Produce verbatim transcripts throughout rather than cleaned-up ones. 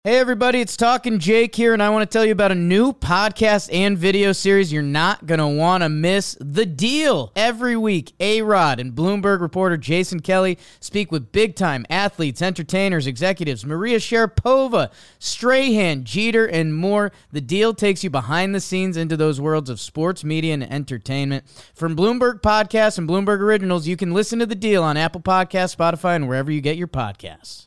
Hey everybody, it's Talking Jake here, and I want to tell you about a new podcast and video series you're not going to want to miss. The Deal. Every week, A-Rod and Bloomberg reporter Jason Kelly speak with big-time athletes, entertainers, executives, Maria Sharapova, Strahan, Jeter, and more. The Deal takes you behind the scenes into those worlds of sports, media, and entertainment. From Bloomberg Podcasts and Bloomberg Originals, you can listen to The Deal on Apple Podcasts, Spotify, and wherever you get your podcasts.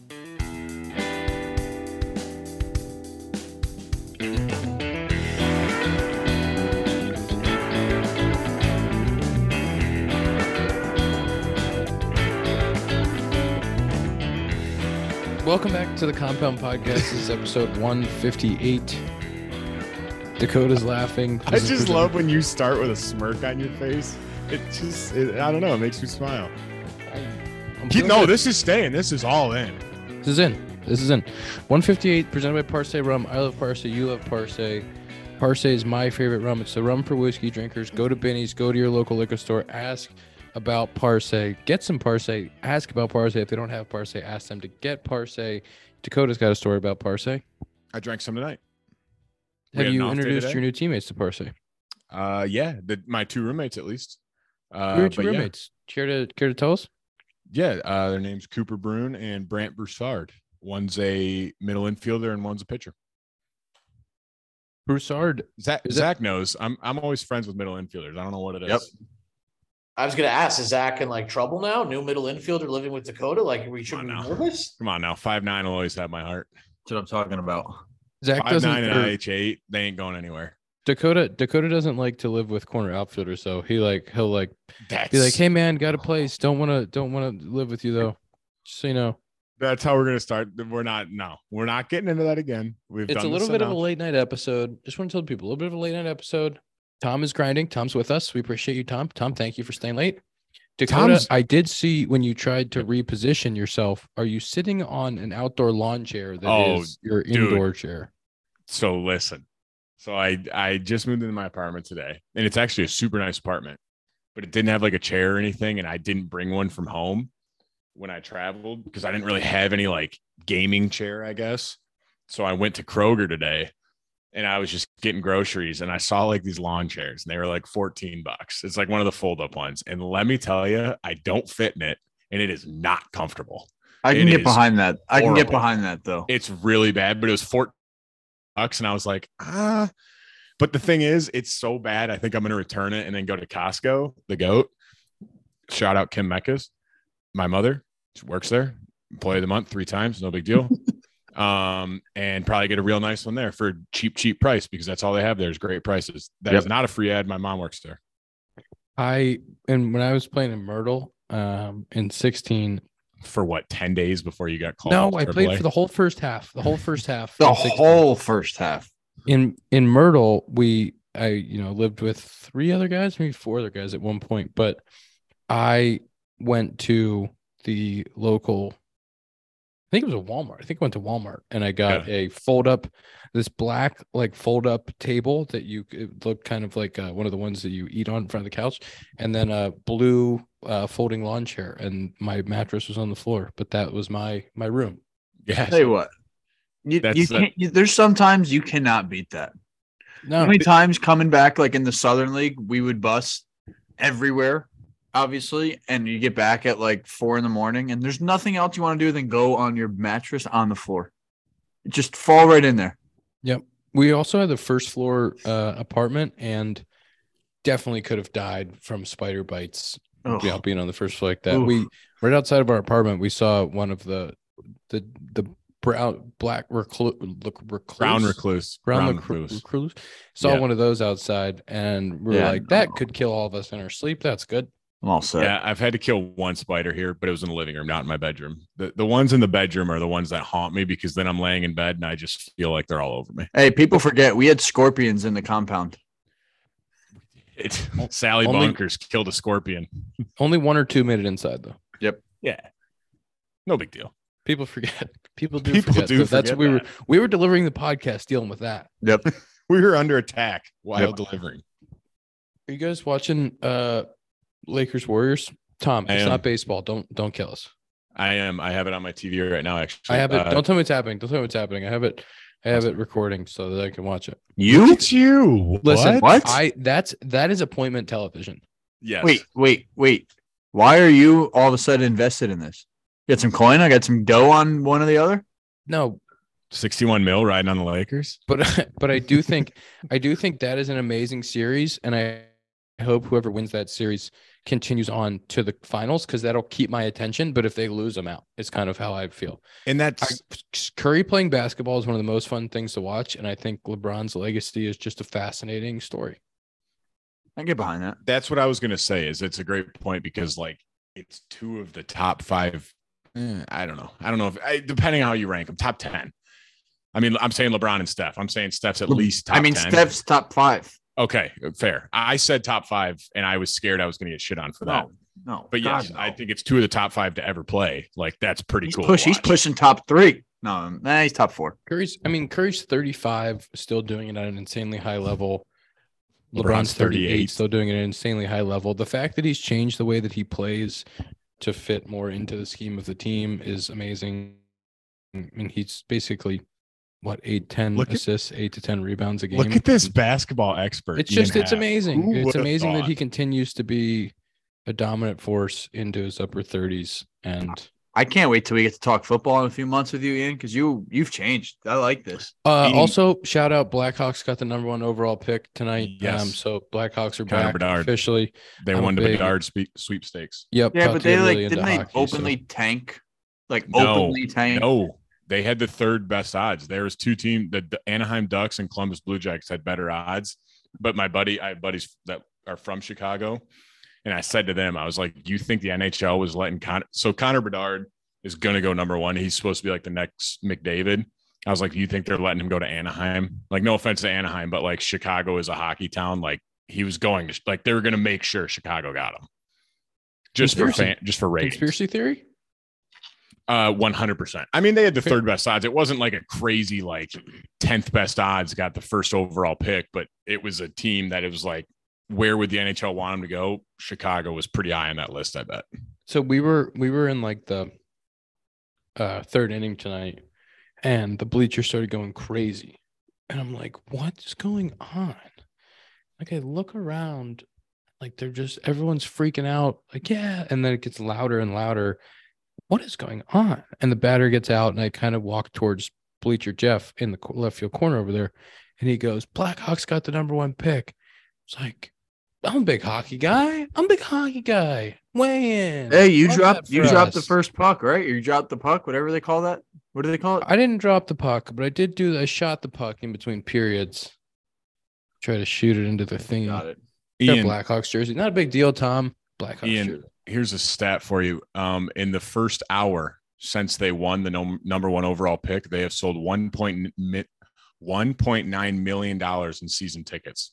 Welcome back to the Compound Podcast. This is episode one fifty-eight. Dakota's laughing. This I just presented. love when you start with a smirk on your face. It just, it, I don't know, it makes me smile. Keep, no, this is staying. This is all in. This is in. This is in. one fifty-eight, presented by Parse Rum. I love Parse. You love Parse. Parse is my favorite rum. It's the rum for whiskey drinkers. Go to Binny's. Go to your local liquor store. Ask about Parse. Get some Parse. Ask about Parse. If they don't have Parse, ask them to get Parse. Dakota's got a story about Parse. I drank some tonight. Have you introduced your new teammates to Parse? Uh, yeah, the, my two roommates at least. Uh, Who are your two roommates? Yeah. Care to care to tell us? Yeah, uh, their names Cooper Brune and Brant Broussard. One's a middle infielder and one's a pitcher. Broussard. Zach, Zach knows. I'm I'm always friends with middle infielders. I don't know what it is. Yep. I was going to ask, is Zach in like trouble now? New middle infielder living with Dakota? Like, we should be nervous? Come on now. five nine will always have my heart. That's what I'm talking about. Zach five, doesn't. nine and I H eight, they ain't going anywhere. Dakota Dakota doesn't like to live with corner outfielders, so he like he'll like That's... be like, "Hey man, got a place. Don't want to don't want to live with you though." Just so you know. That's how we're gonna start. We're not. No, we're not getting into that again. We've. It's done a little this bit enough. of a late night episode. Just want to tell people a little bit of a late night episode. Tom is grinding. Tom's with us. We appreciate you, Tom. Tom, thank you for staying late. Dakota, Tom's... I did see when you tried to reposition yourself. Are you sitting on an outdoor lawn chair that oh, is your dude. indoor chair? So listen. So I I just moved into my apartment today, and it's actually a super nice apartment, but it didn't have like a chair or anything, and I didn't bring one from home when I traveled because I didn't really have any like gaming chair, I guess. So I went to Kroger today, and I was just getting groceries, and I saw like these lawn chairs, and they were like fourteen bucks. It's like one of the fold up ones, and let me tell you, I don't fit in it, and it is not comfortable. I can it get behind that. I horrible. can get behind that though. It's really bad, but it was fourteen bucks, and I was like, ah. But the thing is, it's so bad. I think I'm going to return it and then go to Costco, the goat. Shout out Kim Meckes, my mother. She works there. Employee of the month three times. No big deal. um, and probably get a real nice one there for a cheap, cheap price because that's all they have there is great prices. That yep. is not a free ad. My mom works there. I and when I was playing in Myrtle um, in sixteen. For what, ten days before you got called? No, I played for the whole first half. The whole first half. The whole first half. In in Myrtle, we I you know lived with three other guys, maybe four other guys at one point, but I went to the local, I think it was a Walmart. I think I went to Walmart and I got yeah. a fold up, this black like fold up table that you it looked kind of like uh, one of the ones that you eat on in front of the couch, and then a blue uh, folding lawn chair, and my mattress was on the floor. But that was my my room. Yeah. Tell you what. You, you can't, you, there's sometimes you cannot beat that. No, How many times coming back, like in the Southern League, we would bus everywhere, obviously, and you get back at like four in the morning, and there's nothing else you want to do than go on your mattress on the floor. Just fall right in there. Yep. We also had the first floor uh, apartment, and definitely could have died from spider bites. Oh. Yeah, being on the first floor like that. Oof. We right outside of our apartment, we saw one of the the the. Brown, black recluse, recluse, brown recluse, brown, brown recluse. recluse. Saw yeah. one of those outside, and we we're yeah, like, that no. could kill all of us in our sleep. That's good. I'm all set. Yeah, I've had to kill one spider here, but it was in the living room, not in my bedroom. The the ones in the bedroom are the ones that haunt me because then I'm laying in bed and I just feel like they're all over me. Hey, people forget we had scorpions in the compound. It, Sally only, Bunkers killed a scorpion. Only one or two made it inside, though. Yep. Yeah. No big deal. People forget. People do People forget. do so that's forget we that. were we were delivering the podcast dealing with that. Yep. We were under attack while Yep. delivering. Are you guys watching uh Lakers Warriors? Tom, I it's am. not baseball. Don't don't kill us. I am. I have it on my T V right now. Actually, I have it. Uh, Don't tell me what's happening. Don't tell me what's happening. I have it. I have it recording so that I can watch it. You? Look at you. Listen, What? I that's that is appointment television. Yes. Wait, wait, wait. Why are you all of a sudden invested in this? Get some coin? I got some dough on one or the other? No, sixty-one mil riding on the Lakers. but but I do think I do think that is an amazing series, and I hope whoever wins that series continues on to the finals because that'll keep my attention. But if they lose, I'm out. It's kind of how I feel. And that's I, Curry playing basketball is one of the most fun things to watch, and I think LeBron's legacy is just a fascinating story. I get behind that. that's what I was gonna say. Is it's a great point because like it's two of the top five. eh, I don't know. I don't know if I, depending on how you rank them, top ten. I mean, I'm saying LeBron and Steph. I'm saying Steph's at least top I mean, ten. Steph's top five. Okay, fair. I said top five, and I was scared I was going to get shit on for that. No, no. But yes, God, no. I think it's two of the top five to ever play. Like that's pretty he's cool. to push, he's watch. pushing top three. No, nah, he's top four. Curry's, I mean, Curry's thirty-five, still doing it at an insanely high level. LeBron's LeBron's thirty-eight, thirty-eight. still doing it at an insanely high level. The fact that he's changed the way that he plays to fit more into the scheme of the team is amazing. I mean, he's basically what eight, ten Look at- assists, eight to ten rebounds a game. Look at this basketball expert. It's Ian just, it's Happ. amazing. Who It's would've amazing that thought? he continues to be a dominant force into his upper thirties. And I can't wait till we get to talk football in a few months with you, Ian, because you you've changed. I like this. uh, Eating- also, shout out Blackhawks got the number one overall pick tonight. Yes. Um, so Blackhawks are Connor back Bedard. officially. They I'm a won the big- Bedard spe- sweepstakes. Yep. Yeah, about but to they get like really into didn't they hockey, so- openly tank? Like No, openly tank. No, they had the third best odds. There was two teams. The the Anaheim Ducks and Columbus Blue Jackets had better odds. But my buddy, I have buddies that are from Chicago, and I said to them, I was like, "You think the N H L was letting Connor?" So Connor Bedard is going to go number one. He's supposed to be like the next McDavid. I was like, "You think they're letting him go to Anaheim?" Like, no offense to Anaheim, but like Chicago is a hockey town. Like he was going to, like they were going to make sure Chicago got him, just for Conspiracy. fan, just for ratings. Conspiracy theory? Uh, one hundred percent. I mean, they had the third best odds. It wasn't like a crazy, like tenth best odds got the first overall pick, but it was a team that it was like, where would the N H L want them to go? Chicago was pretty high on that list, I bet. So we were we were in like the uh, third inning tonight, and the bleachers started going crazy, and I'm like, "What's going on?" Like I look around, like they're just everyone's freaking out, like yeah, and then it gets louder and louder. What is going on? And the batter gets out, and I kind of walk towards bleacher Jeff in the left field corner over there, and he goes, "Blackhawks got the number one pick." It's like, I'm a big hockey guy. I'm a big hockey guy. Weigh in. Hey, you Love dropped that you for dropped the us. first puck, right? You dropped the puck, whatever they call that. What do they call it? I didn't drop the puck, but I did do. I shot the puck in between periods. Try to shoot it into the thingy. Got it. Got a Ian, Blackhawks jersey. Not a big deal, Tom. Blackhawks Ian, jersey. here's a stat for you. Um, in the first hour since they won the no, number one overall pick, they have sold one point one point nine million dollars in season tickets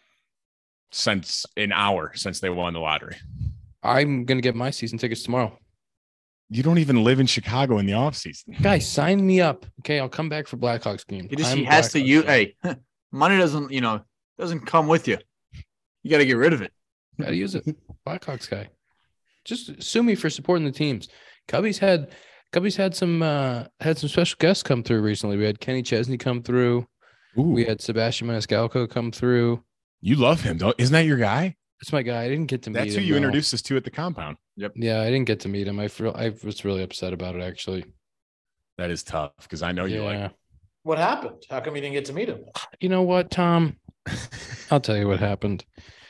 since an hour since they won the lottery. I'm gonna get my season tickets tomorrow. You don't even live in Chicago in the offseason. Guys, sign me up. Okay, I'll come back for Blackhawks games. He just I'm he has to Blackhawks use. fan. Hey, money doesn't you know doesn't come with you. You got to get rid of it. Gotta use it. Blackhawks guy. Just sue me for supporting the teams. Cubbies had Cubbies had some uh had some special guests come through recently. We had Kenny Chesney come through. Ooh, We had Sebastian Maniscalco come through. you love him, though. Isn't that your guy? That's my guy. I didn't get to meet That's him. who you though. introduced us to at the compound. Yeah, I didn't get to meet him. I feel I was really upset about it actually. That is tough because I know you like. Yeah. What happened? How come you didn't get to meet him? You know what, Tom? I'll tell you what happened.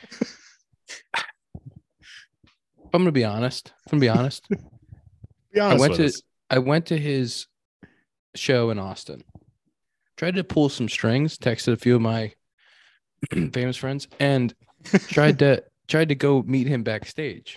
I'm gonna be honest. I'm gonna be honest. Be I honest went with to us. I went to his show in Austin. Tried to pull some strings, texted a few of my famous friends, and tried to tried to go meet him backstage.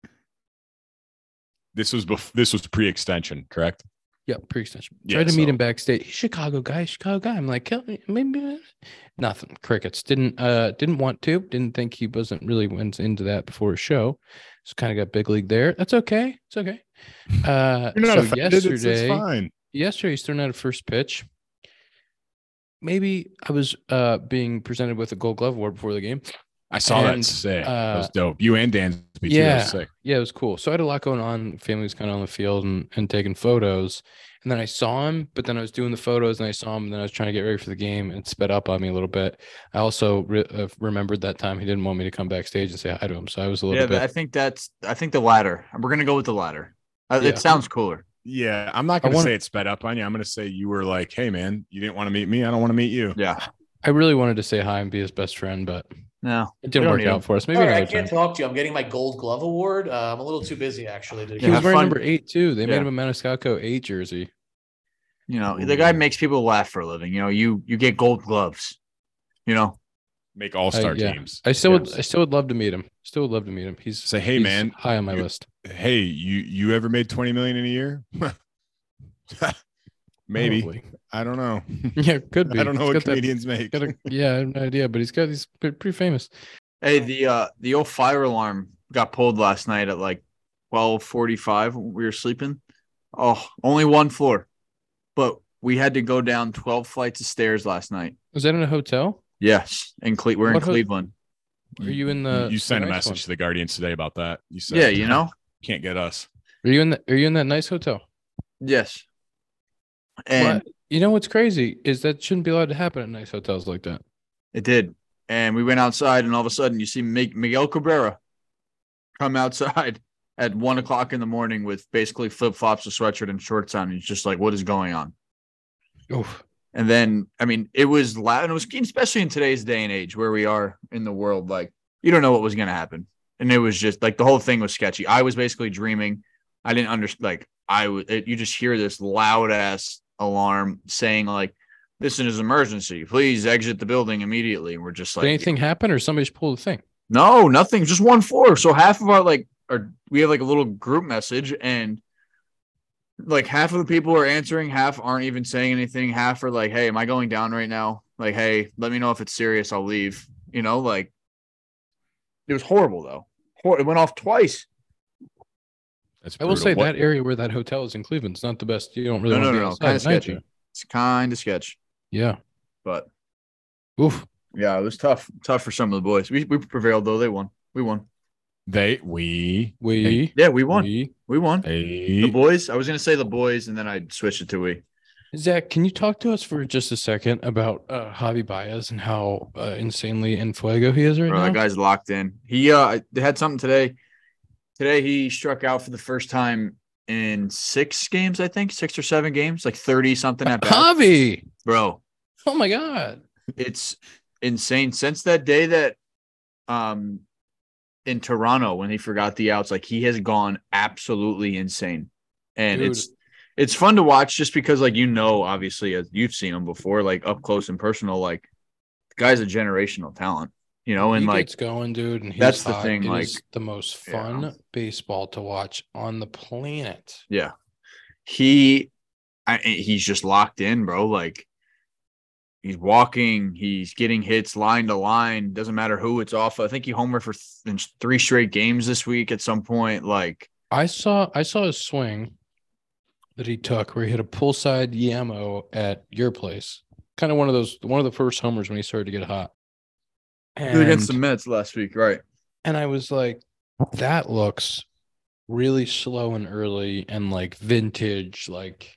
This was bef- this was pre-extension, correct? Yeah, pre-extension. Yeah, Tried to meet so- him backstage. He's Chicago guy, Chicago guy. I'm like, "Hell, maybe nothing. Crickets. Didn't uh didn't want to. Didn't think he wasn't really went into that before his show. Just kind of got big league there. That's okay. It's okay. Uh, You're not so offended. It's- it's yesterday, fine. yesterday he's thrown out a first pitch. Maybe I was uh being presented with a Gold Glove award before the game. I saw And, that sick. uh, that was dope. You and Dan's P T. That Yeah, was sick. yeah, it was cool. So I had a lot going on. Family was kind of on the field and, and taking photos. And then I saw him, but then I was doing the photos and I saw him, and then I was trying to get ready for the game, and it sped up on me a little bit. I also re- uh, remembered that time he didn't want me to come backstage and say hi to him, so I was a little Yeah, bit. I think that's. I think the latter. We're gonna go with the latter. Uh, Yeah. It sounds cooler. Yeah, I'm not I going to wanna- say it sped up on you. I'm going to say you were like, hey, man, you didn't want to meet me. I don't want to meet you. Yeah. I really wanted to say hi and be his best friend, but No. it We didn't don't work need out him. for us. Maybe Sorry, I another can't time. talk to you. I'm getting my Gold Glove Award. Uh, I'm a little too busy actually. To He Yeah, was have wearing fun. number eight too. They made Yeah. him a Maniscalco eight jersey. You know, the guy makes people laugh for a living. You know, you you get gold gloves. You know, Make all star I- yeah. teams. I still would. Yes. I still would love to meet him. Still would love to meet him. He's Say, hey, he's man, high on my you- list. Hey, you you ever made twenty million in a year? Maybe. Probably. I don't know. Yeah, could be. I don't know He's what got that- comedians make. got a- yeah, I have no idea, but he's got he's pre- pretty famous. hey, the uh the old fire alarm got pulled last night at like twelve forty-five when we were sleeping. Oh, only one floor, but we had to go down twelve flights of stairs last night. Was that in a hotel? Yes, in Cle- we're in What ho- Cleveland. Are you in the? You, you sent the a nice message one? to the Guardians today about that. You said, Yeah, you know. can't get us. Are you in the? Are you in that nice hotel? Yes. And What? You know what's crazy is that shouldn't be allowed to happen at nice hotels like that. it did. And we went outside, and all of a sudden, you see Mig- Miguel Cabrera come outside at one o'clock in the morning with basically flip flops, a sweatshirt, and shorts on. He's just like, "What is going on?" Oof. And then, I mean, it was loud, and it was especially in today's day and age where we are in the world. Like, you don't know what was going to happen, and it was just like the whole thing was sketchy. I was basically dreaming. I didn't understand. Like, I would. You just hear this loud ass alarm saying like, "This is an emergency. Please exit the building immediately." And we're just like, Did anything happen, or somebody just pulled the thing? no, nothing. Just one floor. So half of our like, our we have like a little group message, and like half of the people are answering, half aren't even saying anything. Half are like, "Hey, am I going down right now?" Like, "Hey, let me know if it's serious. I'll leave." You know, like it was horrible though. Hor- It went off twice. That's I will brutal. say What- that area where that hotel is in Cleveland is not the best. You don't really No, want no, to no, be no. outside Kind of at night sketchy. there. It's kind of sketch, Yeah. but Oof. yeah, it was tough. Tough for some of the boys. We we prevailed though. They won. We won. They we We. Yeah, we won. We. We won. a The boys. I was gonna say the boys, and then I switched it to we. Zach, can you talk to us for just a second about uh, Javi Baez and how uh, insanely in fuego he is right Bro, now? that guy's locked in. He uh they had something today. Today he struck out for the first time in six games, I think, six or seven games, like thirty something at bat. Javi. Bro, Oh my God. it's insane. Since that day that um in Toronto when he forgot the outs, like he has gone absolutely insane. And Dude. it's it's fun to watch just because like you know, obviously, as you've seen him before, like up close and personal, like the guy's a generational talent, you know, and he like gets going, dude. And he's that's the hot. thing, It like- is the most Yeah. fun baseball to watch on the planet. yeah, he, I, he's just locked in, bro. Like he's walking, he's getting hits line to line. Doesn't matter who it's off. I think he homered for th- in three straight games this week at some point. Like, I saw I saw a swing that he took where he hit a pull side Yamo at your place. Kind of one of those one of the first homers when he started to get hot. against the And, Mets last week, right? and I was like, that looks really slow and early and like vintage, like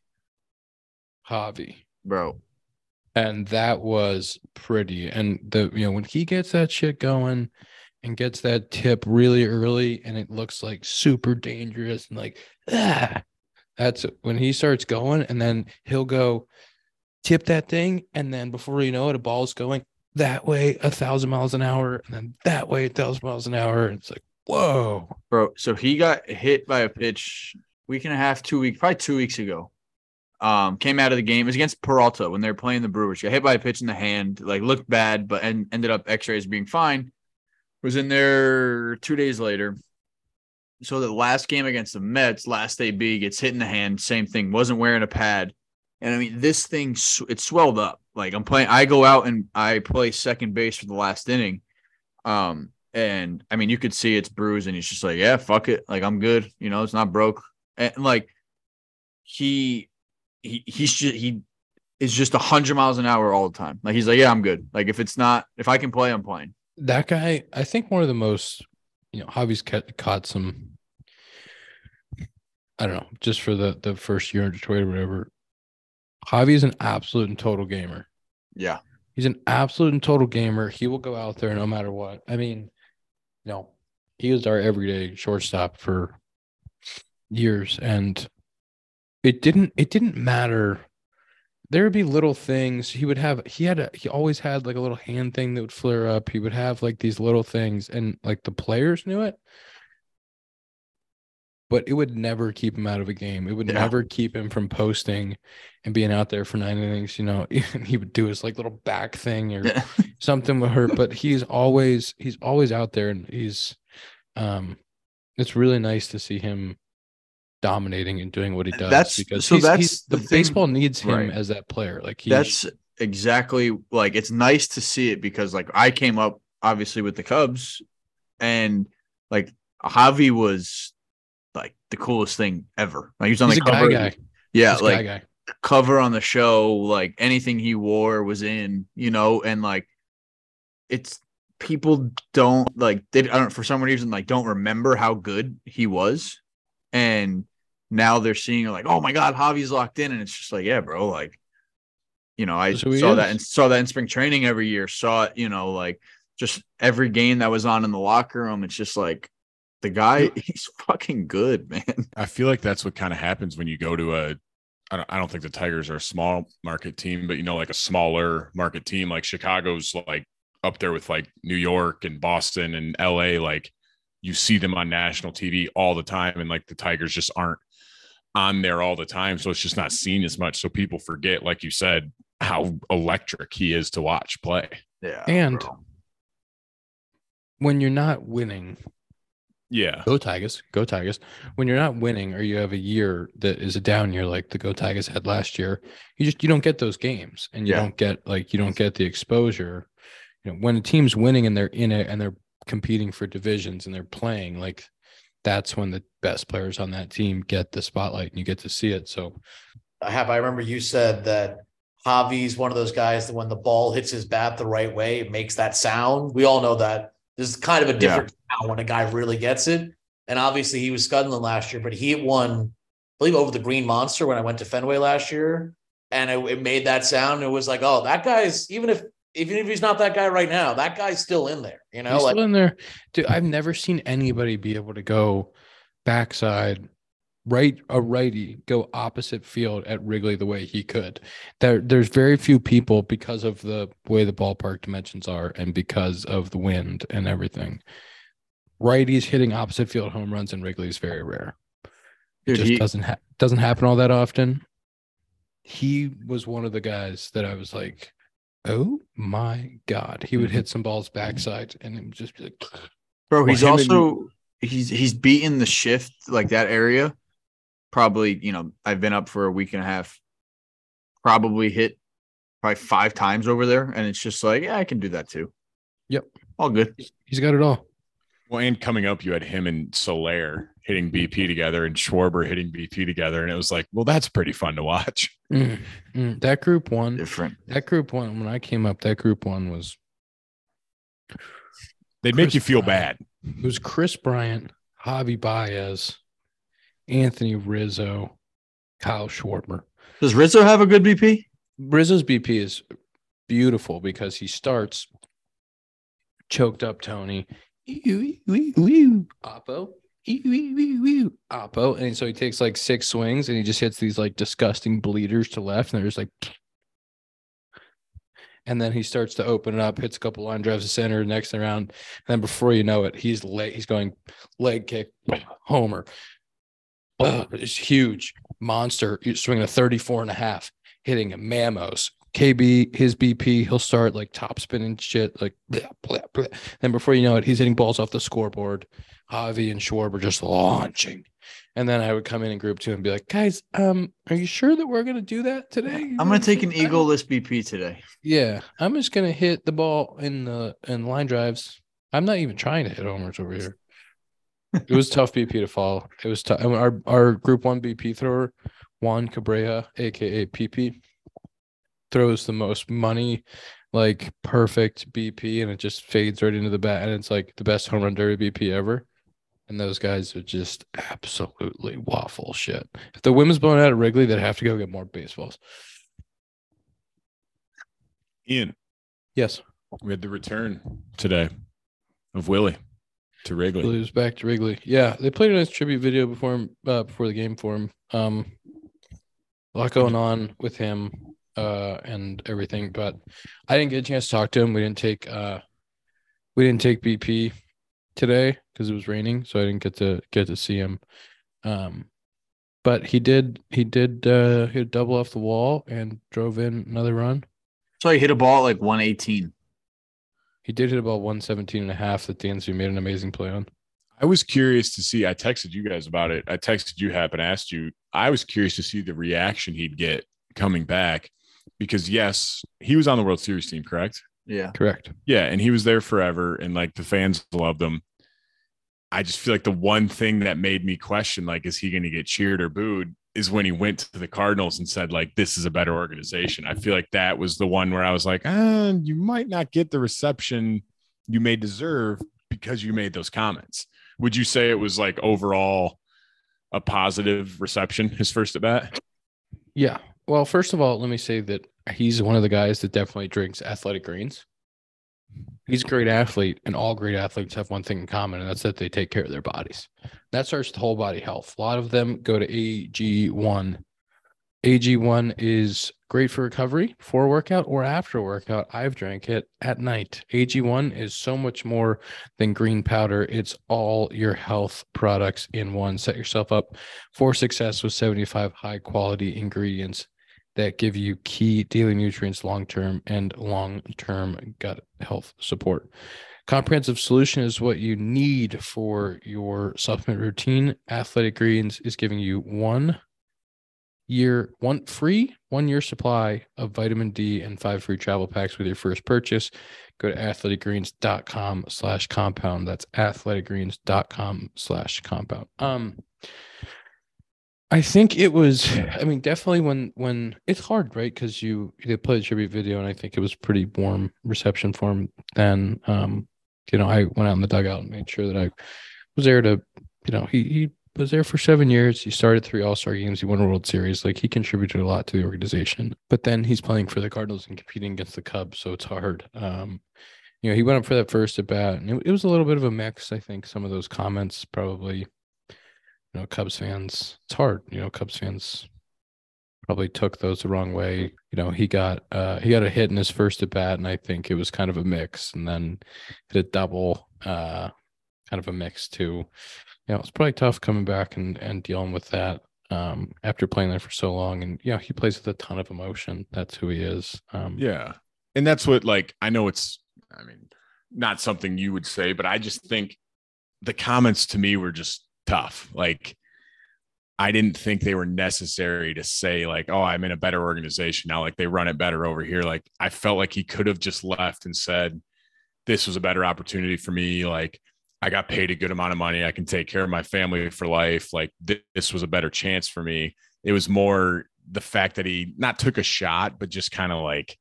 Javi. Bro, And that was pretty. And the you know, when he gets that shit going and gets that tip really early and it looks like super dangerous and like ah, that's when he starts going, and then he'll go tip that thing, and then before you know it, a ball's going that way a thousand miles an hour, and then that way a thousand miles an hour. And it's like, whoa. bro. So he got hit by a pitch week and a half, two weeks, probably two weeks ago. Um, came out of the game. It was against Peralta when they were playing the Brewers. Got hit by a pitch in the hand, like looked bad, but and ended up X-rays being fine. Was in there two days later. So the last game against the Mets, last A B, gets hit in the hand. Same thing. Wasn't wearing a pad. And I mean, this thing, sw- it swelled up. Like I'm playing, I go out and I play second base for the last inning. Um, and I mean, you could see it's bruised, and he's just like, yeah, fuck it. Like, I'm good. You know, it's not broke. And like, he, he, he's just, he is just a hundred miles an hour all the time. Like, he's like, yeah, I'm good. Like, if it's not, if I can play, I'm playing. That guy, I think one of the most, you know, Javi's caught, caught some, I don't know, just for the, the first year in Detroit or whatever. Javi is an absolute and total gamer. Yeah. He's an absolute and total gamer. He will go out there no matter what. I mean, you know, he was our everyday shortstop for years, and it didn't it didn't matter. There would be little things. He would have he had a he always had like a little hand thing that would flare up. He would have like these little things, and like the players knew it, but it would never keep him out of a game. It would Yeah. never keep him from posting and being out there for nine innings. You know, he would do his like little back thing or Yeah. something with her, but he's always he's always out there, and he's um it's really nice to see him dominating and doing what he does. That's- because so he's, that's he's, the, the thing- baseball needs him right. as that player. Like he, That's exactly like it's nice to see it because like I came up obviously with the Cubs and like Javi was like the coolest thing ever. Like he was on he's the a guy cover. guy. Yeah, He's a like guy guy. cover on the show, like anything he wore was in, you know, and like it's people don't like they I don't for some reason like don't remember how good he was. And now they're seeing like, oh my God, Javi's locked in. And it's just like, yeah, bro, like, you know, I That's who he saw that is. and saw that in spring training every year, saw it, you know, like just every game that was on in the locker room. It's just like the guy, he's fucking good, man. I feel like that's what kind of happens when you go to a. I don't, I don't think the Tigers are a small market team, but you know, like a smaller market team, like Chicago's like up there with like New York and Boston and L A. Like you see them on national T V all the time, and like the Tigers just aren't on there all the time, so it's just not seen as much. So people forget, like you said, how electric he is to watch play. Yeah. And bro. when you're not winning, Yeah, go Tigers, go Tigers. When you're not winning, or you have a year that is a down year, like the Go Tigers had last year, you just you don't get those games, and you Yeah. don't get like you don't get the exposure. You know, when a team's winning and they're in it and they're competing for divisions and they're playing, like that's when the best players on that team get the spotlight and you get to see it. So I have. I remember you said that Javi's one of those guys that when the ball hits his bat the right way, it makes that sound. We all know that. This is kind of a different sound when a guy really gets it. And obviously he was scuttling last year, but he hit one, I believe, over the Green Monster when I went to Fenway last year. And it, it made that sound. It was like, oh, that guy's, even if even if he's not that guy right now, that guy's still in there. You know, he's like still in there. Dude, I've never seen anybody be able to go backside, right, a righty, go opposite field at Wrigley the way he could. There, there's very few people because of the way the ballpark dimensions are and because of the wind and everything. Righties hitting opposite field home runs in Wrigley is very rare. It Dude, just he- doesn't ha- doesn't happen all that often. He was one of the guys that I was like, oh my God. He would Mhm. hit some balls backside and it would just be like, Bro, Well, he's him and- also he's he's beaten the shift like that area. Probably, you know, I've been up for a week and a half. Probably hit probably five times over there, and it's just like, yeah, I can do that too. Yep. All good. he's got it all. well, and coming up, you had him and Soler hitting B P together and Schwarber hitting B P together, and it was like, well, that's pretty fun to watch. Mm, mm. That group one, Different. that group one, when I came up, that group one was, They'd make Chris you feel Bryant. bad. it was Chris Bryant, Javi Baez, Anthony Rizzo, Kyle Schwarber. Does Rizzo have a good B P? Rizzo's B P is beautiful because he starts choked up Tony, Oppo, Oppo, and so he takes like six swings and he just hits these like disgusting bleeders to left, and they're just like, and then he starts to open it up, hits a couple line drives to center, next round, and then before you know it, he's late, he's going leg kick, homer. Oh, it's huge monster. You're swinging a thirty-four and a half, hitting a Mamos. K B, his B P, he'll start like top spinning shit, like blah, blah, blah. Then before you know it, he's hitting balls off the scoreboard. Javi and Schwarber just launching. And then I would come in in group two and be like, guys, um, are you sure that we're gonna do that today? I'm gonna take an eagle-less B P today. Yeah, I'm just gonna hit the ball in the in line drives. I'm not even trying to hit homers over here. It was tough B P to follow. It was tough. Our our group one B P thrower, Juan Cabrera, aka P P, throws the most money like perfect B P, and it just fades right into the bat, and it's like the best home run derby B P ever. And those guys are just absolutely waffle shit. If the wind was blowing out at Wrigley, they'd have to go get more baseballs. Ian, Yes. we had the return today of Willie to Wrigley. Willie was back to Wrigley. Yeah, they played a nice tribute video before him, uh, before the game for him. Um, a lot going on with him uh, and everything, but I didn't get a chance to talk to him. We didn't take uh, we didn't take B P today because it was raining, so I didn't get to get to see him. Um, but he did he did uh, hit a double off the wall and drove in another run. So he hit a ball at like one eighteen. He did hit about one seventeen and a half that Dansby made an amazing play on. I was curious to see. I texted you guys about it. I texted you, Hap, and asked you. I was curious to see the reaction he'd get coming back because, yes, he was on the World Series team, correct? Yeah. Correct. Yeah, and he was there forever, and like the fans loved him. I just feel like the one thing that made me question, like, is he going to get cheered or booed, is when he went to the Cardinals and said, like, this is a better organization. I feel like that was the one where I was like, ah, you might not get the reception you may deserve because you made those comments. Would you say it was like overall a positive reception, his first at bat? Yeah. Well, first of all, let me say that he's one of the guys that definitely drinks Athletic Greens. He's a great athlete, and all great athletes have one thing in common, and that's that they take care of their bodies. That starts with whole body health. A lot of them go to A G one. A G one is great for recovery, before workout or after workout. I've drank it at night. A G one is so much more than green powder. It's all your health products in one. Set yourself up for success with seventy-five high-quality ingredients that give you key daily nutrients long-term and long-term gut health support. Comprehensive solution is what you need for your supplement routine. Athletic Greens is giving you one year, one free one year supply of vitamin D and five free travel packs with your first purchase. Go to athleticgreens.com slash compound. That's athleticgreens.com slash compound. Um, I think it was, I mean, definitely when, when it's hard, right? Because you, you did play the tribute video, and I think it was pretty warm reception for him then. Um, you know, I went out in the dugout and made sure that I was there to, you know, he, he was there for seven years. He started three All-Star games. He won a World Series. Like, he contributed a lot to the organization. But then he's playing for the Cardinals and competing against the Cubs, so it's hard. Um, you know, he went up for that first at bat, and it, it was a little bit of a mix. I think some of those comments probably, you know, Cubs fans, it's hard. You know, Cubs fans probably took those the wrong way. You know, he got uh, he got a hit in his first at bat, and I think it was kind of a mix, and then hit a double, uh, kind of a mix too. You know, it's probably tough coming back and, and dealing with that um, after playing there for so long. And, you know, he plays with a ton of emotion. That's who he is. Um, Yeah. And that's what, like, I know it's, I mean, not something you would say, but I just think the comments to me were just tough. Like, I didn't think they were necessary to say, like, oh, I'm in a better organization now. Like, they run it better over here. Like, I felt like he could have just left and said, this was a better opportunity for me. Like, I got paid a good amount of money. I can take care of my family for life. Like, this was a better chance for me. It was more the fact that he not took a shot, but just kind of like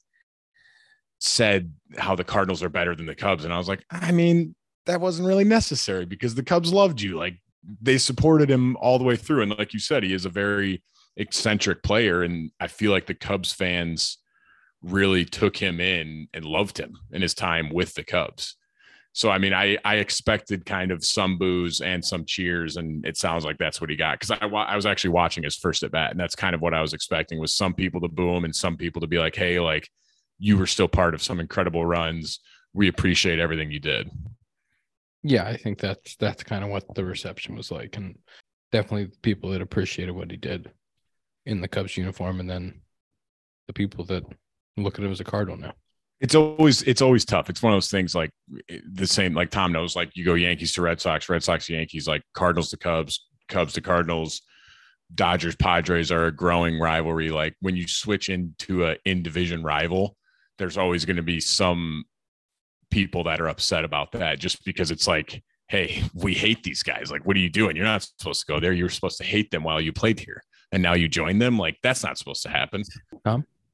said how the Cardinals are better than the Cubs. And I was like, I mean, that wasn't really necessary because the Cubs loved you. Like, they supported him all the way through. And like you said, he is a very eccentric player. And I feel like the Cubs fans really took him in and loved him in his time with the Cubs. So, I mean, I, I expected kind of some boos and some cheers, and it sounds like that's what he got. Because I, I was actually watching his first at bat, and that's kind of what I was expecting, was some people to boo him and some people to be like, hey, like, you were still part of some incredible runs. We appreciate everything you did. Yeah, I think that's that's kind of what the reception was like, and definitely the people that appreciated what he did in the Cubs uniform, and then the people that look at him as a Cardinal now. It's always it's always tough. It's one of those things, like the same, like Tom knows, like you go Yankees to Red Sox, Red Sox to Yankees, like Cardinals to Cubs, Cubs to Cardinals, Dodgers, Padres are a growing rivalry. Like when you switch into a in-division rival, there's always going to be some people that are upset about that just because it's like, hey, we hate these guys. Like, what are you doing? You're not supposed to go there. You were supposed to hate them while you played here. And now you join them. Like, that's not supposed to happen. Tom?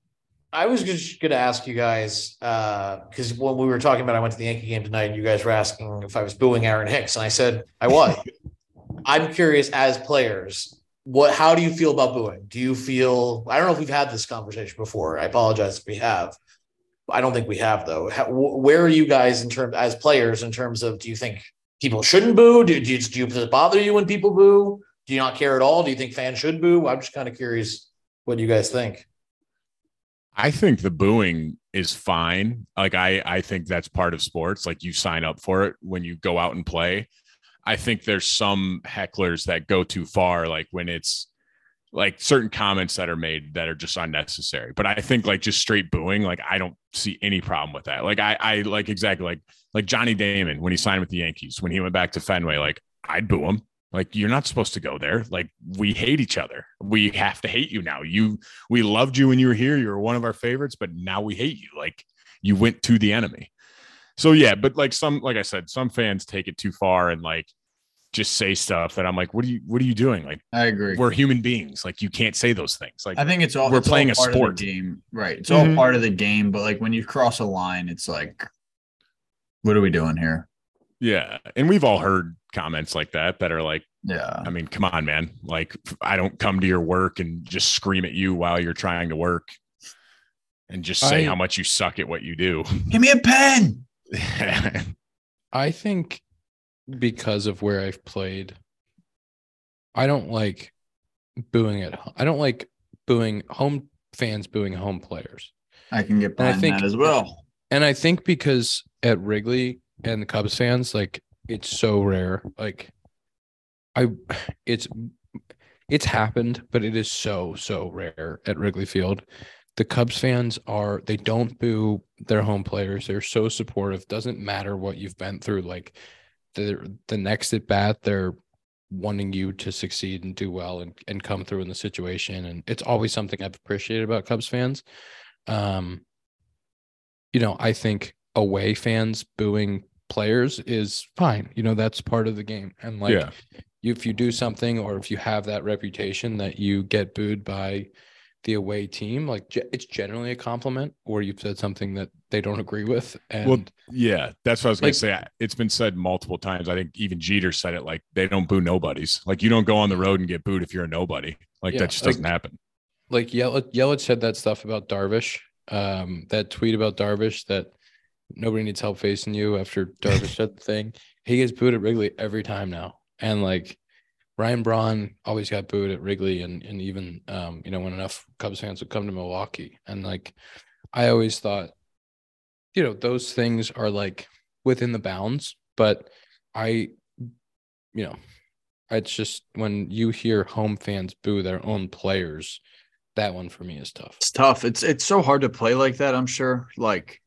I was just going to ask you guys because uh, when we were talking about, I went to the Yankee game tonight, and you guys were asking if I was booing Aaron Hicks, and I said I was. I'm curious, as players, what? How do you feel about booing? Do you feel? I don't know if we've had this conversation before. I apologize if we have. I don't think we have though. How, where are you guys in terms as players in terms of? Do you think people shouldn't boo? Do, do, you, do you does it bother you when people boo? Do you not care at all? Do you think fans should boo? I'm just kind of curious what you guys think. I think the booing is fine. Like I, I think that's part of sports. Like you sign up for it when you go out and play. I think there's some hecklers that go too far, like when it's like certain comments that are made that are just unnecessary. But I think like just straight booing, like I don't see any problem with that. Like I, I like exactly like like Johnny Damon when he signed with the Yankees, when he went back to Fenway, like I'd boo him. Like, you're not supposed to go there. Like, we hate each other. We have to hate you now. You, we loved you when you were here. You were one of our favorites, but now we hate you. Like, you went to the enemy. So yeah, but like some, like I said, some fans take it too far and like just say stuff that I'm like, what are you, what are you doing? Like, I agree. We're human beings. Like, you can't say those things. Like, I think it's all, we're it's playing all a part sport of the game. Right. It's mm-hmm. all part of the game. But like when you cross a line, it's like, what are we doing here? Yeah. And we've all heard comments like that, that are like, yeah, I mean, come on, man. Like, I don't come to your work and just scream at you while you're trying to work and just say I, how much you suck at what you do. Give me a pen. I think because of where I've played, I don't like booing it. I don't like booing home fans, booing home players. I can get behind that as well. And I think because at Wrigley and the Cubs fans, like, it's so rare. Like, I, it's, it's happened, but it is so, so rare at Wrigley Field. The Cubs fans are, they don't boo their home players. They're so supportive. Doesn't matter what you've been through. Like, the the next at bat, they're wanting you to succeed and do well and, and come through in the situation. And it's always something I've appreciated about Cubs fans. Um, you know, I think away fans booing players is fine. You know, that's part of the game. And like, yeah. you, if you do something, or if you have that reputation that you get booed by the away team, like, it's generally a compliment, or you've said something that they don't agree with. And well, yeah, that's what I was going to say. It's been said multiple times. I think even Jeter said it, like, they don't boo nobodies. Like, you don't go on the road and get booed if you're a nobody. Like, yeah, that just doesn't like, happen. Like Yelich, Yelich said that stuff about Darvish, um, that tweet about Darvish, that nobody needs help facing you after Darvish said the thing. He gets booed at Wrigley every time now. And like, Ryan Braun always got booed at Wrigley, and and even um, you know, when enough Cubs fans would come to Milwaukee. And like, I always thought, you know, those things are like within the bounds, but I, you know, it's just when you hear home fans boo their own players, that one for me is tough. It's tough. It's it's so hard to play like that, I'm sure. Like,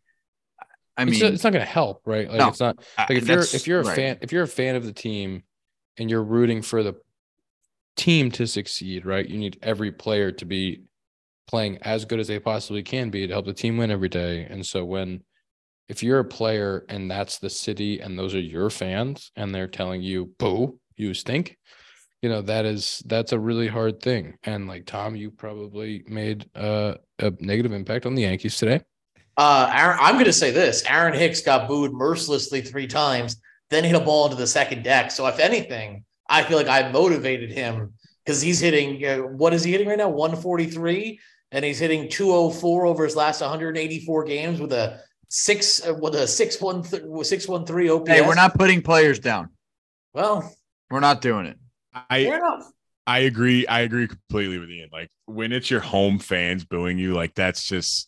I mean, it's, it's not going to help, right? Like, no, it's not like if you're if you're a right. fan if you're a fan of the team and you're rooting for the team to succeed, right? You need every player to be playing as good as they possibly can be to help the team win every day. And so when, if you're a player and that's the city and those are your fans and they're telling you, boo, you stink, you know, that is, that's a really hard thing. And like, Tom, you probably made uh, a negative impact on the Yankees today. Uh, Aaron, I'm going to say this. Aaron Hicks got booed mercilessly three times, then hit a ball into the second deck. So if anything, I feel like I motivated him because he's hitting, uh, what is he hitting right now? one forty-three, and he's hitting two oh four over his last one hundred eighty-four games with a six, uh, with a six one six one three O P S. Hey, we're not putting players down. Well, we're not doing it. I, fair enough. I agree. I agree completely with Ian. Like, when it's your home fans booing you, like, that's just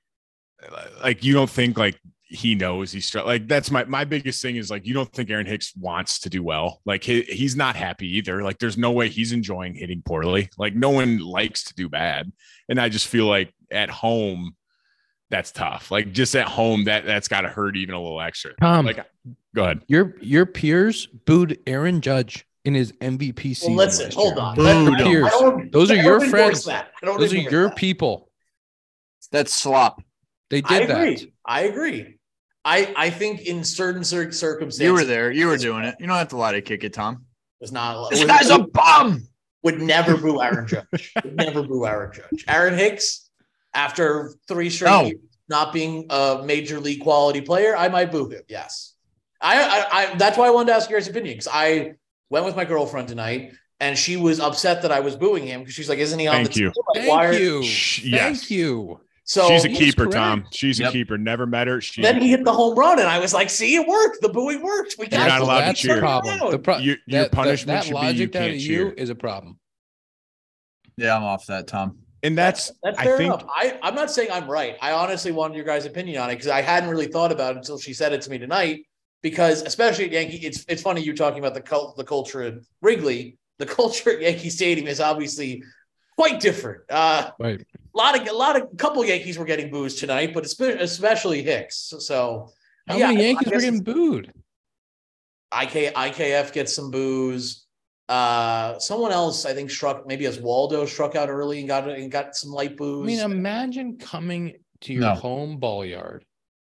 like, you don't think like he knows he's str- like, that's my, my biggest thing is like, you don't think Aaron Hicks wants to do well. Like, he, he's not happy either. Like, there's no way he's enjoying hitting poorly. Like, no one likes to do bad. And I just feel like at home, that's tough. Like, just at home, that that's got to hurt even a little extra. Tom, like, go ahead. Your, your peers booed Aaron Judge in his M V P season. Well, listen, hold on. Your peers. Those are your friends. Those are your that. people. That's slop. They did I agree. that. I agree. I, I think in certain cir- circumstances, you were there. You were doing it. You don't have to lie to kick it, Tom. It's not. This guy's a bum. Would never boo Aaron Judge. Would never boo Aaron Judge. Aaron Hicks, After three straight No. years not being a major league quality player, I might boo him. Yes. I, I, I that's why I wanted to ask your guys' opinion, because I went with my girlfriend tonight and she was upset that I was booing him because she's like, isn't he on Thank the you. team? Like, Thank why are- you. Shh, Thank yes. you. So She's a He's keeper, correct. Tom. She's a Yep. keeper. Never met her. She's then a he hit keeper. the home run, and I was like, see, it worked. The booing worked. We You're got not the allowed to That's cheer. the problem. The pro- You- your that, punishment that, should that be you logic out can't of cheer. you is a problem. Yeah, I'm off that, Tom. And that's, That's I fair think, enough. I, I'm not saying I'm right. I honestly wanted your guys' opinion on it because I hadn't really thought about it until she said it to me tonight. Because especially at Yankee, it's it's funny you talking about the cult, the culture at Wrigley. The culture at Yankee Stadium is obviously quite different. Uh, Right. a lot of a lot of couple Yankees were getting boos tonight, but espe- especially Hicks. So How yeah, many I Yankees were guess getting booed? I K I K F gets some boos. Uh, someone else I think struck maybe as Waldo struck out early and got and got some light boos. I mean, imagine coming to your No. home ball yard.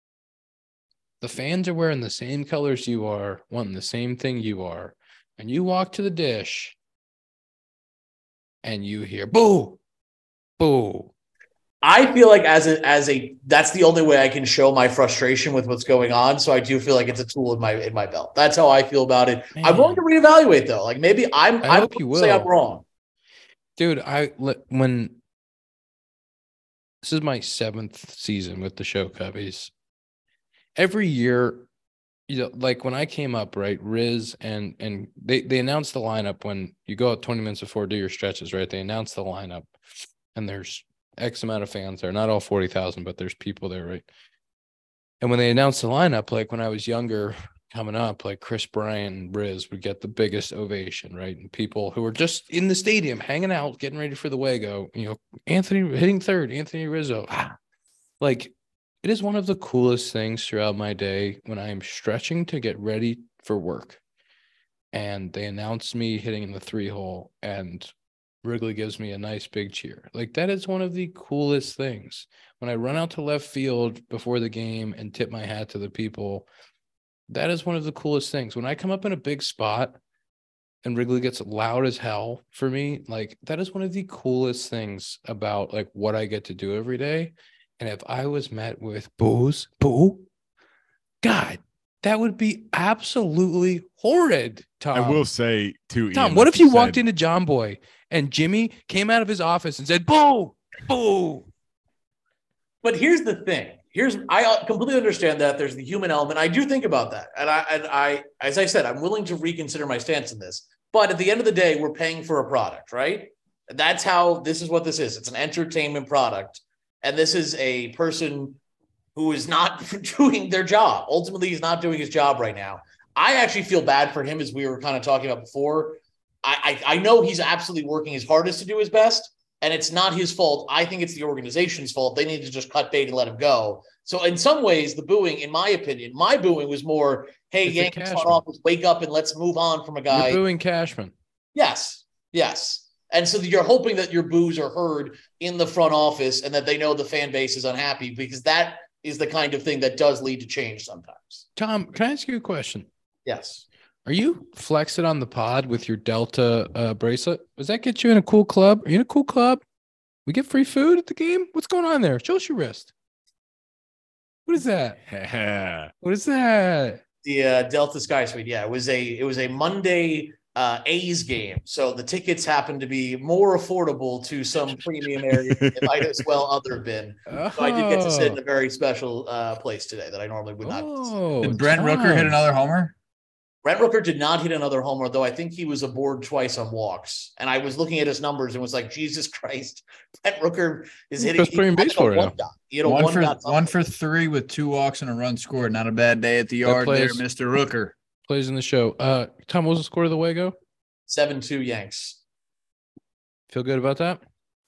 The fans are wearing the same colors you are, wanting the same thing you are, and you walk to the dish and you hear boo, boo. I feel like as a as a that's the only way I can show my frustration with what's going on. So I do feel like it's a tool in my in my belt. That's how I feel about it. I'm willing to reevaluate though. Like maybe I'm I I'm hope you say I'm will. wrong. Dude, I li- when this is my seventh season with the show Cubbies. Every year, you know, like when I came up, right, Riz and and they they announced the lineup when you go out twenty minutes before do your stretches, right? They announced the lineup, and there's X amount of fans there, not all forty thousand, but there's people there, right? And when they announced the lineup, like when I was younger, coming up, like Chris Bryant and Riz would get the biggest ovation, right? And people who were just in the stadium hanging out, getting ready for the Wago, you know, Anthony hitting third, Anthony Rizzo. Ah, like it is one of the coolest things throughout my day when I am stretching to get ready for work. And they announced me hitting in the three hole and Wrigley gives me a nice big cheer. Like that is one of the coolest things. When I run out to left field before the game and tip my hat to the people, that is one of the coolest things. When I come up in a big spot and Wrigley gets loud as hell for me, like that is one of the coolest things about like what I get to do every day. And if I was met with boos, boo, God, that would be absolutely horrid, Tom. I will say too, Tom, Ian, what like if you said, walked into John Boy and Jimmy came out of his office and said, boo, boo? But here's the thing. Here's I completely understand that there's the human element. I do think about that, and I and I, as I said, I'm willing to reconsider my stance in this. But at the end of the day, we're paying for a product, right? That's how this is what this is. It's an entertainment product, and this is a person who is not doing their job. Ultimately, he's not doing his job right now. I actually feel bad for him, as we were kind of talking about before. I, I, I know he's absolutely working his hardest to do his best, and it's not his fault. I think it's the organization's fault. They need to just cut bait and let him go. So in some ways, the booing, in my opinion, my booing was more, hey, It's a Yankees front Cashman. office, wake up and let's move on from a guy. You're booing Cashman. Yes, yes. And so you're hoping that your boos are heard in the front office and that they know the fan base is unhappy, because that is the kind of thing that does lead to change sometimes. Tom, can I ask you a question? Yes. Are you flexing on the pod with your Delta uh, bracelet? Does that get you in a cool club? Are you in a cool club? We get free food at the game? What's going on there? Show us your wrist. What is that? Yeah. What is that? The uh, Delta Sky Suite. Yeah, it was a it was a Monday uh, A's game, so the tickets happened to be more affordable to some premium areas than it might as well other have been. So I did get to sit in a very special uh, place today that I normally would not. Oh, Did Brent Rooker hit Tom. another homer? Brent Rooker did not hit another homer, though I think he was aboard twice on walks. And I was looking at his numbers and was like, Jesus Christ, Brent Rooker is hitting. Just playing he had baseball a right one now. dot. He had a One, one for dot one something. for three with two walks and a run scored. Not a bad day at the yard there, plays- Mister Rooker. Plays in the show. Uh, Tom, what was the score of the Wago? seven two Yanks. Feel good about that?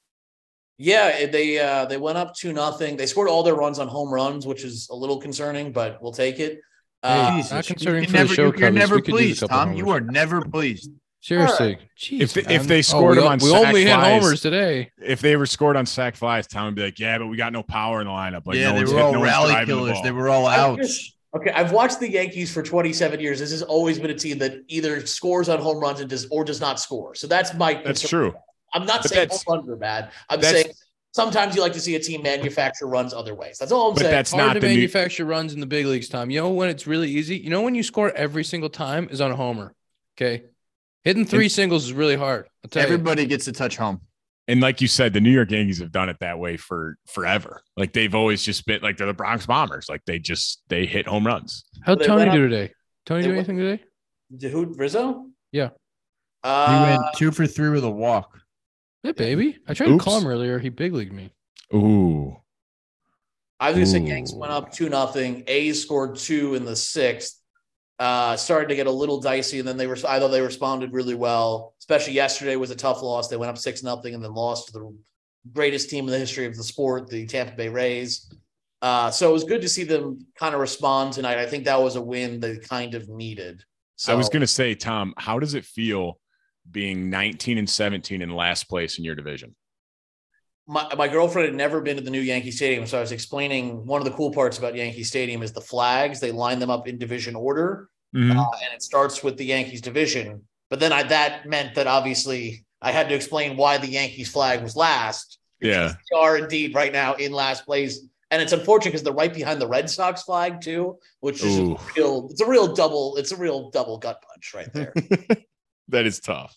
Yeah, they uh, they went up two nothing. They scored all their runs on home runs, which is a little concerning, but we'll take it. Uh, Hey, Jesus, not you- concerning you for the never, show, You're Cubbies. never We could use a pleased, couple Tom. You homers. are never pleased. Seriously. Jeez, If they- man. if they Oh, scored we him o- on we sac only hit flies- homers today. If they were scored on sack flies, Tom would be like, yeah, but we got no power in the lineup. Like, yeah, no they one's were hit- all no one's rally driving the killers. ball. They were all I outs. just- Okay, I've watched the Yankees for twenty-seven years. This has always been a team that either scores on home runs and does or does not score. So that's my That's concern. true. I'm not But saying that's- home runs are bad. I'm that's- saying sometimes you like to see a team manufacture runs other ways. That's all I'm But saying. that's Hard not to the new. manufacture runs in the big leagues, Tom. You know when it's really easy? You know when you score every single time is on a homer. Okay. Hitting three And- singles is really hard. I'll tell you. Everybody gets to touch home. And like you said, the New York Yankees have done it that way for forever. Like they've always just been like they're the Bronx Bombers. Like they just they hit home runs. How'd They Tony went do up- today? Tony they do went- anything today? Did who Rizzo? Yeah. He Uh, went two for three with a walk. Yeah, baby. I tried Oops. to call him earlier. He big leagued me. Ooh. I was gonna say Ooh. Yanks went up two nothing. A's scored two in the sixth. Uh, started to get a little dicey, and then they were. I thought they responded really well. Especially yesterday was a tough loss. They went up six nothing and then lost to the greatest team in the history of the sport, the Tampa Bay Rays. Uh, so it was good to see them kind of respond tonight. I think that was a win they kind of needed. So I was gonna say, Tom, how does it feel being nineteen and seventeen in last place in your division? my, my girlfriend had never been to the new Yankee Stadium. So I was explaining one of the cool parts about Yankee Stadium is the flags. They line them up in division order. Mhm. Uh, and it starts with the Yankees division. But then I, that meant that obviously I had to explain why the Yankees flag was last. Yeah. They are indeed right now in last place. And it's unfortunate because they're right behind the Red Sox flag too, which is Ooh. a real, it's a real double, it's a real double gut punch right there. That is tough.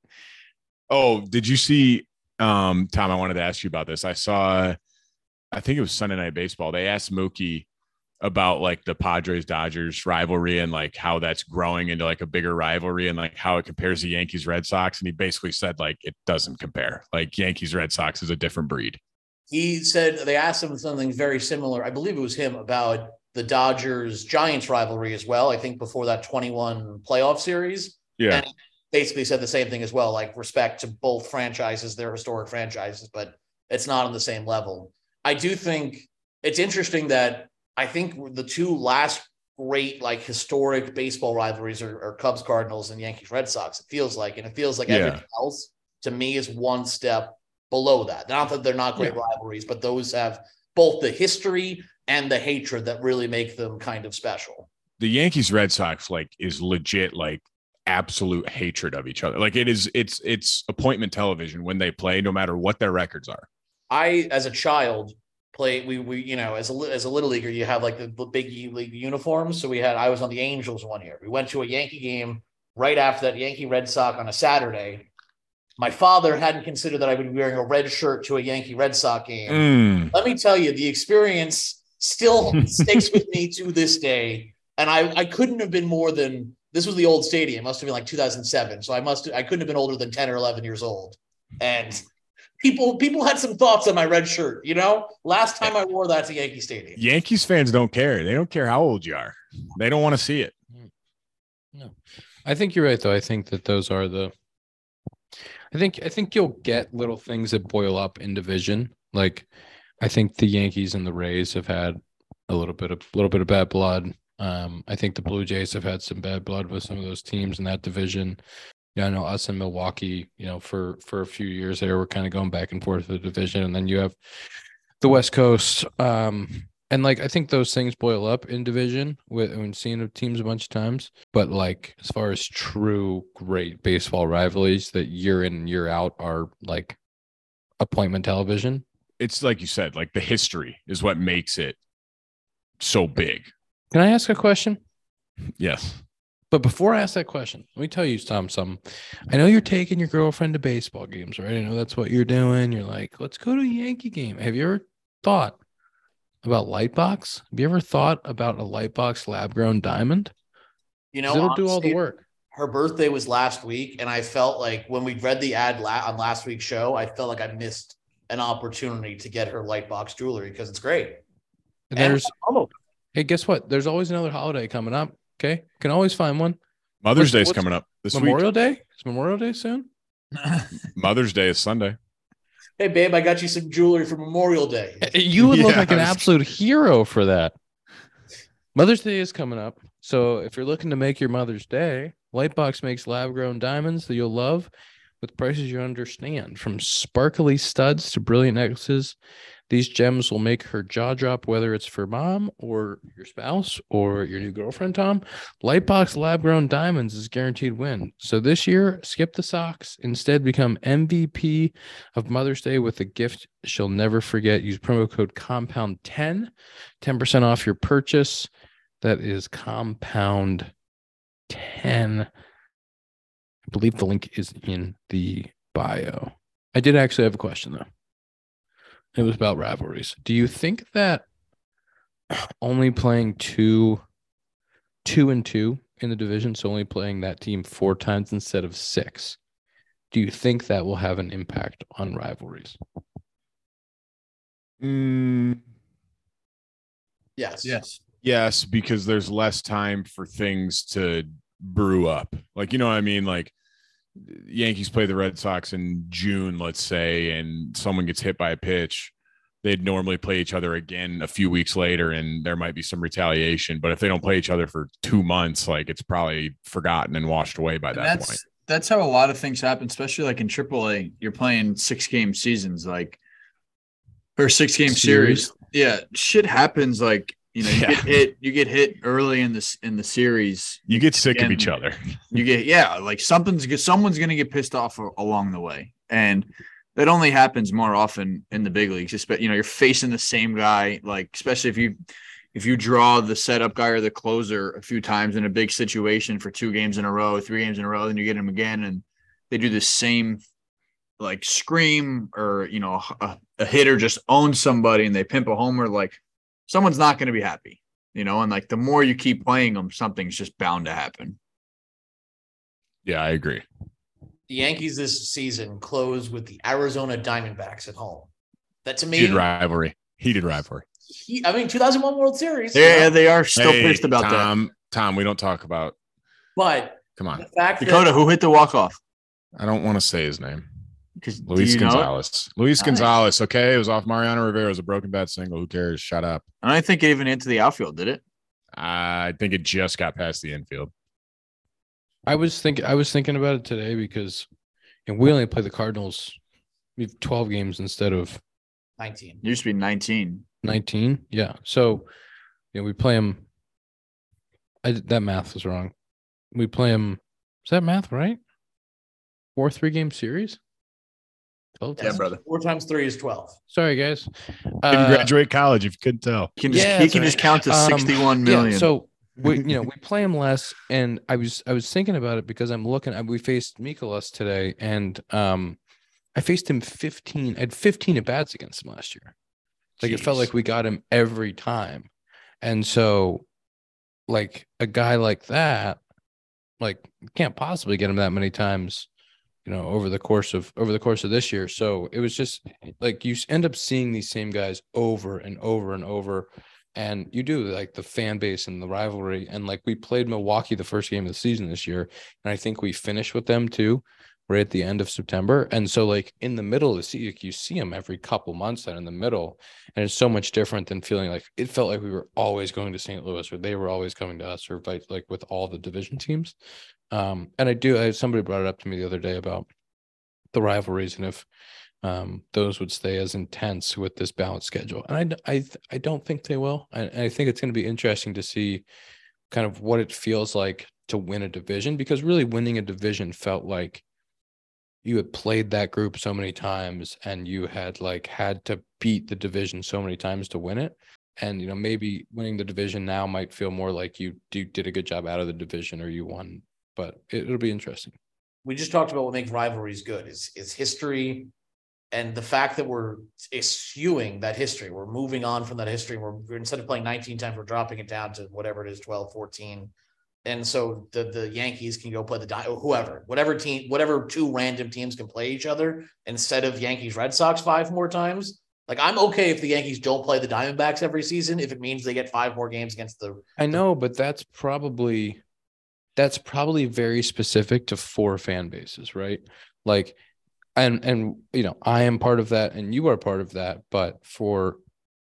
Oh, did you see, um, Tom, I wanted to ask you about this. I saw, I think it was Sunday Night Baseball. They asked Mookie about like the Padres Dodgers rivalry and like how that's growing into like a bigger rivalry and like how it compares to Yankees Red Sox. And he basically said like it doesn't compare. Like Yankees Red Sox is a different breed. He said they asked him something very similar. I believe it was him about the Dodgers Giants rivalry as well. I think before that twenty-one playoff series. Yeah. And he basically said the same thing as well, like respect to both franchises, their historic franchises, but it's not on the same level. I do think it's interesting that I think the two last great, like historic baseball rivalries are, are Cubs Cardinals and Yankees Red Sox. It feels like, and it feels like Yeah. everything else to me is one step below that. Not that they're not great Yeah. rivalries, but those have both the history and the hatred that really make them kind of special. The Yankees Red Sox like is legit like absolute hatred of each other. Like it is, it's it's appointment television when they play, no matter what their records are. I, as a child, play we we you know as a as a little leaguer, you have like the big league uniforms. So we had I was on the Angels one year. We went to a Yankee game right after that Yankee Red Sox on a Saturday. My father hadn't considered that I would be wearing a red shirt to a Yankee Red Sox game. Mm. Let me tell you, the experience still sticks with me to this day. And I, I couldn't have been more than, this was the old stadium. It must have been like two thousand seven. So I must, I couldn't have been older than ten or eleven years old. And people, people had some thoughts on my red shirt, you know, last time I wore that to Yankee Stadium. Yankees fans don't care. They don't care how old you are. They don't want to see it. No, I think you're right though. I think that those are the. I think I think you'll get little things that boil up in division. Like, I think the Yankees and the Rays have had a little bit of little bit of bad blood. Um, I think the Blue Jays have had some bad blood with some of those teams in that division. Yeah, I know us in Milwaukee, you know, for for a few years there, we're kind of going back and forth with the division, and then you have the West Coast. Um, and like I think those things boil up in division with when seeing teams a bunch of times. But like as far as true great baseball rivalries that year in and year out are like appointment television. It's like you said, like the history is what makes it so big. Can I ask a question? Yes. But before I ask that question, let me tell you, Tom, something. I know you're taking your girlfriend to baseball games, right? I know that's what you're doing. You're like, let's go to a Yankee game. Have you ever thought about Lightbox? Have you ever thought about a Lightbox lab-grown diamond? You 'Cause know, it'll do all the honestly, work. her birthday was last week, and I felt like when we read the ad la- on last week's show, I felt like I missed an opportunity to get her Lightbox jewelry because it's great. And And- there's, Oh, hey, guess what? There's always another holiday coming up. Okay, can always find one. Mother's What's- Day is what's coming up this Memorial Day is Memorial Day soon. week. Mother's Day is Sunday. hey, babe, I got you some jewelry for Memorial Day. You would look Yeah, like an I was- absolute hero for that. Mother's Day is coming up. So if you're looking to make your Mother's Day, Lightbox makes lab-grown diamonds that you'll love with prices you understand. From sparkly studs to brilliant necklaces, These gems will make her jaw drop, whether it's for mom or your spouse or your new girlfriend, Tom. Lightbox Lab Grown Diamonds is guaranteed win. So this year, skip the socks. Instead, become M V P of Mother's Day with a gift she'll never forget. Use promo code compound ten, ten percent off your purchase. That is compound ten. I believe the link is in the bio. I did actually have a question, though. It was about rivalries. Do you think that only playing two, two and two in the division, so only playing that team four times instead of six, do you think that will have an impact on rivalries? Mm, Yes. Yes. yes, because there's less time for things to brew up. Like, you know what I mean? Like, Yankees play the Red Sox in June, let's say, and someone gets hit by a pitch. They'd normally play each other again a few weeks later, and there might be some retaliation. But if they don't play each other for two months, like, it's probably forgotten and washed away by And that that's point. that's how a lot of things happen, especially like in triple A. You're playing six game seasons, like or six game series. Series. Yeah, shit happens. Like you know, you Yeah. get hit, you get hit early in this in the series. You get sick of And each other. You get yeah, like something's someone's gonna get pissed off a- along the way, and that only happens more often in the big leagues. Just you know, you're facing the same guy, like especially if you if you draw the setup guy or the closer a few times in a big situation for two games in a row, three games in a row, then you get him again, and they do the same like scream or you know a, a hitter just owns somebody and they pimp a homer, like someone's not going to be happy, you know. And like the more you keep playing them, something's just bound to happen. Yeah, I agree. The Yankees this season close with the Arizona Diamondbacks at home. That to Heated me, rivalry. Heated rivalry. he, I mean, two thousand one World Series. Yeah, you know, they are still Hey, pissed about that. Tom, Tom, we don't talk about. but Come the on. fact Dakota, that who hit the walk off? I don't want to say his name. Because Luis you know it? Gonzalez. Luis Nice. Gonzalez. Okay. It was off Mariano Rivera's a broken bat single. Who cares? Shut up. I don't think it even into the outfield, did it? I think it just got past the infield. I was thinking I was thinking about it today because you know, we only play the Cardinals. We have twelve games instead of nineteen. It used to be nineteen. nineteen. Yeah. So, you know, we play them. I that math was wrong. We play them. Is that math right? Four three game series. twelve Yeah, times? brother. Four times three is twelve. Sorry, guys. Didn't Uh, graduate college if you couldn't tell. He can just, Yeah, he that's can right. just count to Um, sixty-one million. Yeah, so we you know we play him less, and I was I was thinking about it because I'm looking. We faced Mikolas today, and um, I faced him fifteen. I had fifteen at bats against him last year. Like it felt Jeez. like we got him every time, and so like a guy like that, like you can't possibly get him that many times, you know, over the course of over the course of this year. So it was just like you end up seeing these same guys over and over and over. And you do like the fan base and the rivalry. And like we played Milwaukee the first game of the season this year. And I think we finished with them too, right at the end of September. And so like in the middle of the season, you see them every couple months and in the middle. And it's so much different than feeling like it felt like we were always going to Saint Louis or they were always coming to us or like, like with all the division teams. Um, and I do, I, somebody brought it up to me the other day about the rivalries and if um, those would stay as intense with this balanced schedule. And I, I, I don't think they will. I, I think it's going to be interesting to see kind of what it feels like to win a division, because really winning a division felt like you had played that group so many times and you had like had to beat the division so many times to win it. And, you know, maybe winning the division now might feel more like you do, did a good job out of the division or you won, but it, it'll be interesting. We just talked about what makes rivalries good is is history and the fact that we're eschewing that history. We're moving on from that history. We're, we're instead of playing nineteen times, we're dropping it down to whatever it is, twelve, fourteen. And so the, the Yankees can go play the Di- whoever, whatever team, whatever two random teams can play each other instead of Yankees Red Sox five more times. Like I'm okay if the Yankees don't play the Diamondbacks every season, if it means they get five more games against the. I know, but that's probably that's probably very specific to four fan bases, right? Like, and and you know, I am part of that, and you are part of that. But for,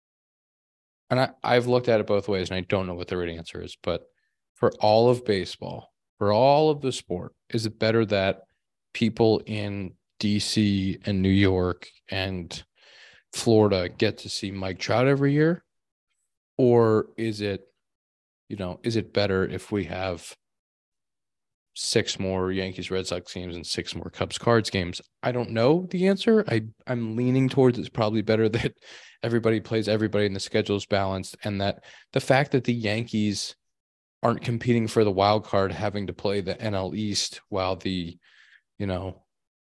and I I've looked at it both ways, and I don't know what the right answer is. But for all of baseball, for all of the sport, is it better that people in D C and New York and Florida get to see Mike Trout every year? Or is it, you know, is it better if we have six more Yankees Red Sox games and six more Cubs Cards games? I don't know the answer. I, I'm leaning towards it's probably better that everybody plays everybody and the schedule is balanced, and that the fact that the Yankees aren't competing for the wild card, having to play the N L East while the, you know,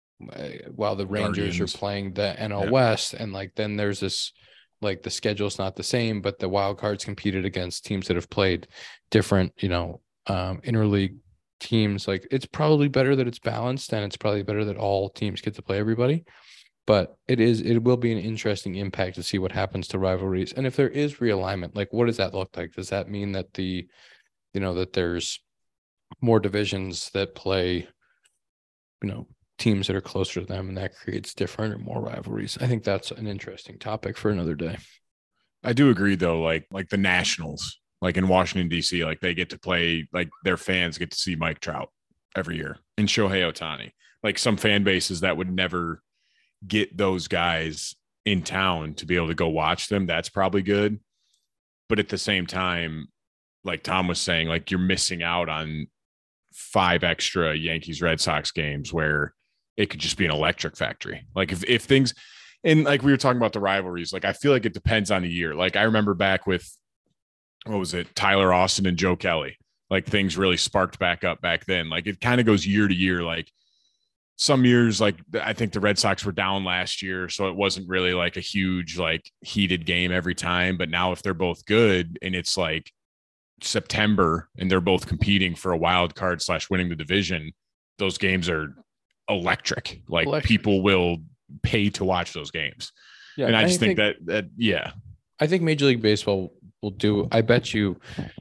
while the Rangers Guardians. are playing the N L Yeah. West. And like, then there's this, like the schedule's not the same, but the wild cards competed against teams that have played different, you know, um, interleague teams. Like, it's probably better that it's balanced, and it's probably better that all teams get to play everybody. But it is, it will be an interesting impact to see what happens to rivalries. And if there is realignment, like, what does that look like? Does that mean that the, you know, that there's more divisions that play, you know, teams that are closer to them, and that creates different or more rivalries? I think that's an interesting topic for another day. I do agree though, like like the Nationals, like in Washington, D C, like they get to play, like their fans get to see Mike Trout every year and Shohei Ohtani. Like some fan bases that would never get those guys in town to be able to go watch them, that's probably good. But at the same time, like Tom was saying, like you're missing out on five extra Yankees Red Sox games where it could just be an electric factory. Like if, if things, and like we were talking about the rivalries, like I feel like it depends on the year. Like I remember back with, what was it, Tyler Austin and Joe Kelly, like things really sparked back up back then. Like it kind of goes year to year. Like some years, like I think the Red Sox were down last year, so it wasn't really like a huge, like heated game every time. But now if they're both good and it's like September and they're both competing for a wild card slash winning the division, those games are electric. Like Electric. People will pay to watch those games. Yeah, and I just think, think that, that, yeah, I think Major League Baseball will do, I bet you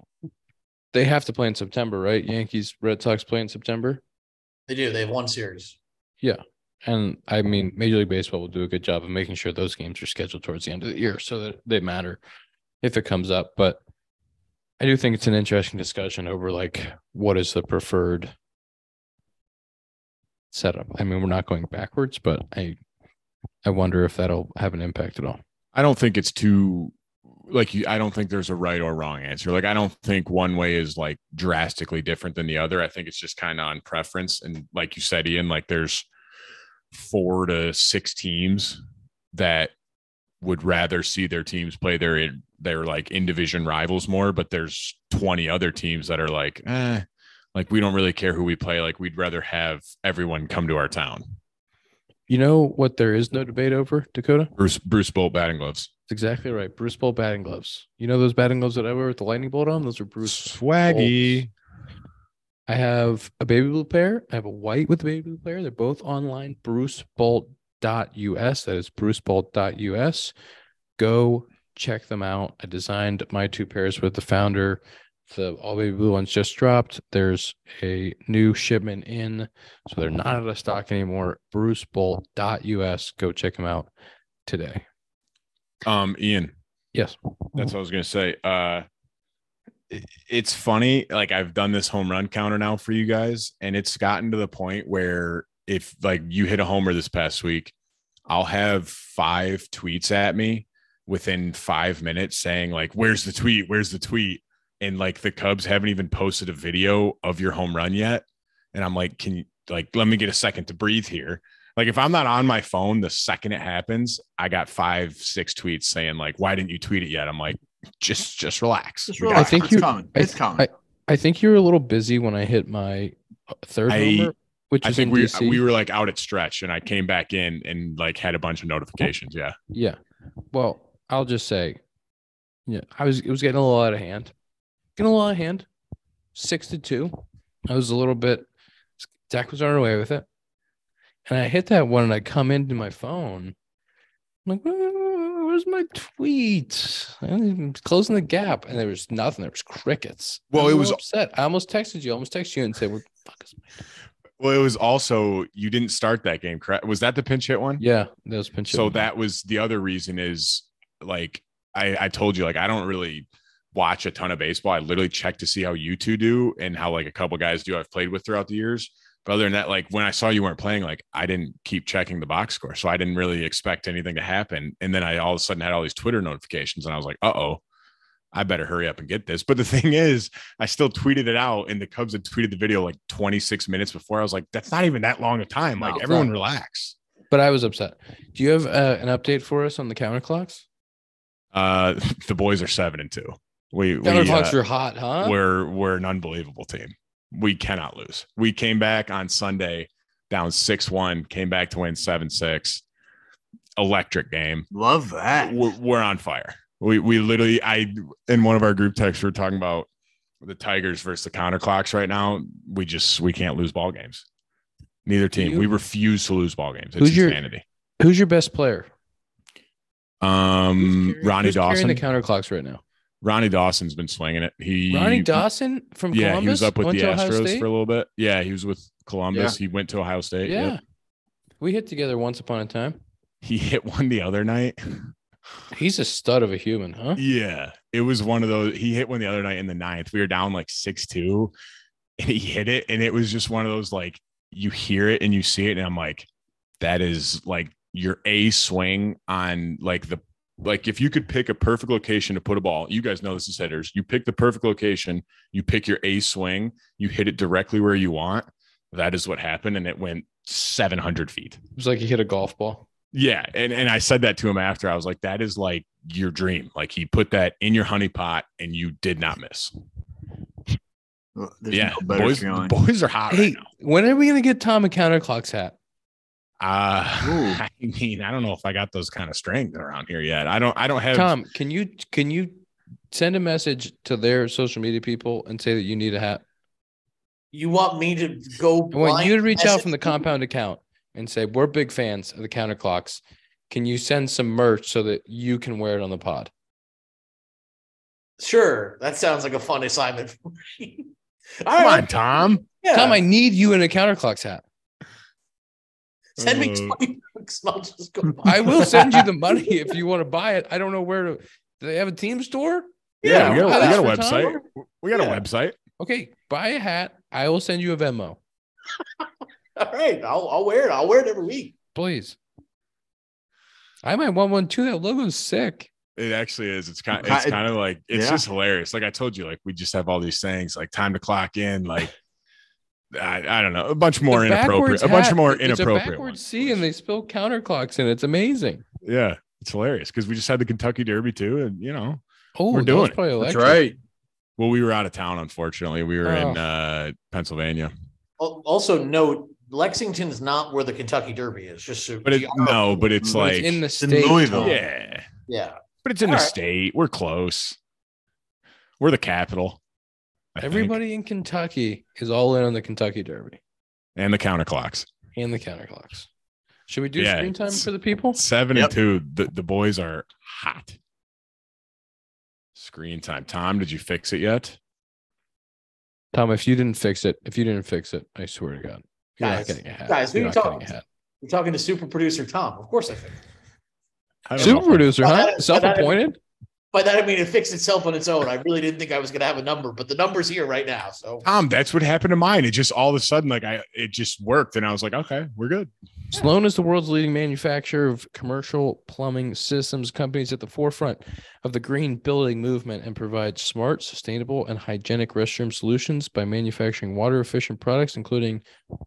they have to play in September, right? Yankees, Red Sox play in September. They do. They have one series. Yeah. And I mean, Major League Baseball will do a good job of making sure those games are scheduled towards the end of the year so that they matter if it comes up. But I do think it's an interesting discussion over like, what is the preferred setup? I mean, we're not going backwards, but I, I wonder if that'll have an impact at all. I don't think it's too, like, you, I don't think there's a right or wrong answer. Like, I don't think one way is like drastically different than the other. I think it's just kind of on preference. And like you said, Ian, like there's four to six teams that would rather see their teams play their, their like in division rivals more, but there's twenty other teams that are like, eh, like we don't really care who we play. Like we'd rather have everyone come to our town. You know what there is no debate over, Dakota? Bruce, Bruce Bolt batting gloves. That's exactly right. Bruce Bolt batting gloves. You know those batting gloves that I wear with the lightning bolt on? Those are Bruce Swaggy. Bolts. I have a baby blue pair. I have a white with a baby blue pair. They're both online. bruce bolt dot U S. That is bruce bolt dot U S. Go check them out. I designed my two pairs with the founder. The all baby blue ones just dropped. There's a new shipment in, so they're not out of stock anymore. bruce bolt dot U S. Go check them out today. Um, Ian. Yes. That's what I was going to say. Uh, it- it's funny. Like I've done this home run counter now for you guys, and it's gotten to the point where if like you hit a homer this past week, I'll have five tweets at me within five minutes saying like, where's the tweet? Where's the tweet? And like the Cubs haven't even posted a video of your home run yet. And I'm like, can you like, let me get a second to breathe here. Like if I'm not on my phone, the second it happens, I got five, six tweets saying like, why didn't you tweet it yet? I'm like, just, just relax. Just We relax. got I think it's you- coming. I- It's coming. I think you were a little busy when I hit my third I- homer, which I is think in we D C. we were like out at stretch, and I came back in and like had a bunch of notifications. Yeah, Yeah. Well, I'll just say, yeah, I was it was getting a little out of hand. Getting a little out of hand. Six to two. I was a little bit Zach was on our way with it. And I hit that one and I come into my phone. I'm like, "Oh, where's my tweet? I'm closing the gap. And there was nothing. There was crickets. I Well, a it little was- upset. I almost texted you, almost texted you and said, what the fuck is my well, it was also you didn't start that game, correct? Was that the pinch hit one? Yeah, that was pinch. So hit. that was the other reason is like I, I told you, like I don't really watch a ton of baseball. I literally check to see how you two do and how like a couple guys do I've played with throughout the years. But other than that, like when I saw you weren't playing, like I didn't keep checking the box score. So I didn't really expect anything to happen. And then I all of a sudden had all these Twitter notifications and I was like, uh-oh, I better hurry up and get this. But the thing is, I still tweeted it out and the Cubs had tweeted the video like twenty-six minutes before. I was like, that's not even that long a time. Like No, everyone not. relax. But I was upset. Do you have uh, an update for us on the counter clocks? Uh, the boys are seven and two. We, we Counter clocks uh, are hot, huh? we're, we're an unbelievable team. We cannot lose. We came back on Sunday down six one, came back to win seven six. Electric game. Love that. We're, we're on fire. We we literally, I in one of our group texts, we're talking about the Tigers versus the counter clocks right now. We just we can't lose ball games. Neither team. You- we refuse to lose ball games. It's Who's your- insanity. Who's your best player? Um, Who's carrying- Ronnie who's carrying Dawson. the counter clocks right now. Ronnie Dawson's been slinging it. He Ronnie Dawson from yeah, Columbus. he was up with went the to Ohio Astros State? for a little bit. Yeah, he was with Columbus. He went to Ohio State. Yeah, Yep. we hit together once upon a time. He hit one the other night. He's a stud of a human, huh? Yeah, it was one of those. He hit one the other night in the ninth. We were down like six two, and he hit it, and it was just one of those like you hear it and you see it, and I'm like, that is like your A swing on like the like if you could pick a perfect location to put a ball. You guys know this is hitters. You pick the perfect location. You pick your A swing. You hit it directly where you want. That is what happened, and it went seven hundred feet. It was like he hit a golf ball. Yeah, and and I said that to him after. I was like, that is like your dream. Like he put that in your honey pot, and you did not miss. There's yeah, no better boys, feeling. boys are hot Hey, right now. when are we gonna get Tom a counter clocks hat? Uh, Ooh. I mean, I don't know if I got those kind of strength around here yet. I don't. I don't have. Tom, can you can you send a message to their social media people and say that you need a hat? You want me to go? I want blind you to reach out message from the you? compound account and say we're big fans of the counter clocks. Can you send some merch so that you can wear it on the pod? Sure, that sounds like a fun assignment for me. All Come right, on, Tom. yeah. Tom, I need you in a counter clocks hat. Send me Uh, twenty bucks and I'll just go. buy I it. will send you the money if you want to buy it. I don't know where to. Do they have a team store? Yeah, we got, buy a, we this got a for Tom? website. We got Yeah. a website. Okay, buy a hat. I will send you a Venmo, All right, I'll, I'll wear it. I'll wear it every week. please. I might want one too. That logo's sick. It actually is. It's kind. Ki- It's kind of like it's yeah. just hilarious. Like I told you, like we just have all these sayings, like time to clock in, like. I, I don't know, a bunch more The inappropriate, backwards a bunch hat, more It's a inappropriate. backwards ones. C, and they spill counter clocks in. It's amazing. Yeah, it's hilarious because we just had the Kentucky Derby too, and you know, Oh, We're that doing was it. probably That's electric. right. well, we were out of town. Unfortunately, we were in Oh. uh, Pennsylvania, Al- Also, note Lexington's not where the Kentucky Derby is. Just so but it, no, but it's But like it's in the It's in state. Louisville. Tom. yeah, yeah. but it's in All the right. state. We're close. We're the capital. I think. Everybody in Kentucky is all in on the Kentucky Derby and the counterclocks. and the counter clocks. Should we do Yeah, screen time it's- for the people? Seven Yep. and two. The, the boys are hot. Screen time. Tom, did you fix it yet? Tom, if you didn't fix it, if you didn't fix it, I swear to God, you're Guys, not getting a hat. guys, who You're you not talking getting a to? hat. We're talking to super producer Tom. Of course I think. I don't know Super if I- producer, By huh? that- by Self-appointed. By that I mean it fixed itself on its own. I really didn't think I was going to have a number, but the number's here right now. So Tom, that's what happened to mine. It just all of a sudden, like I, it just worked, and I was like, okay, we're good. Sloan is the world's leading manufacturer of commercial plumbing systems, companies at the forefront of the green building movement, and provides smart, sustainable, and hygienic restroom solutions by manufacturing water efficient products, including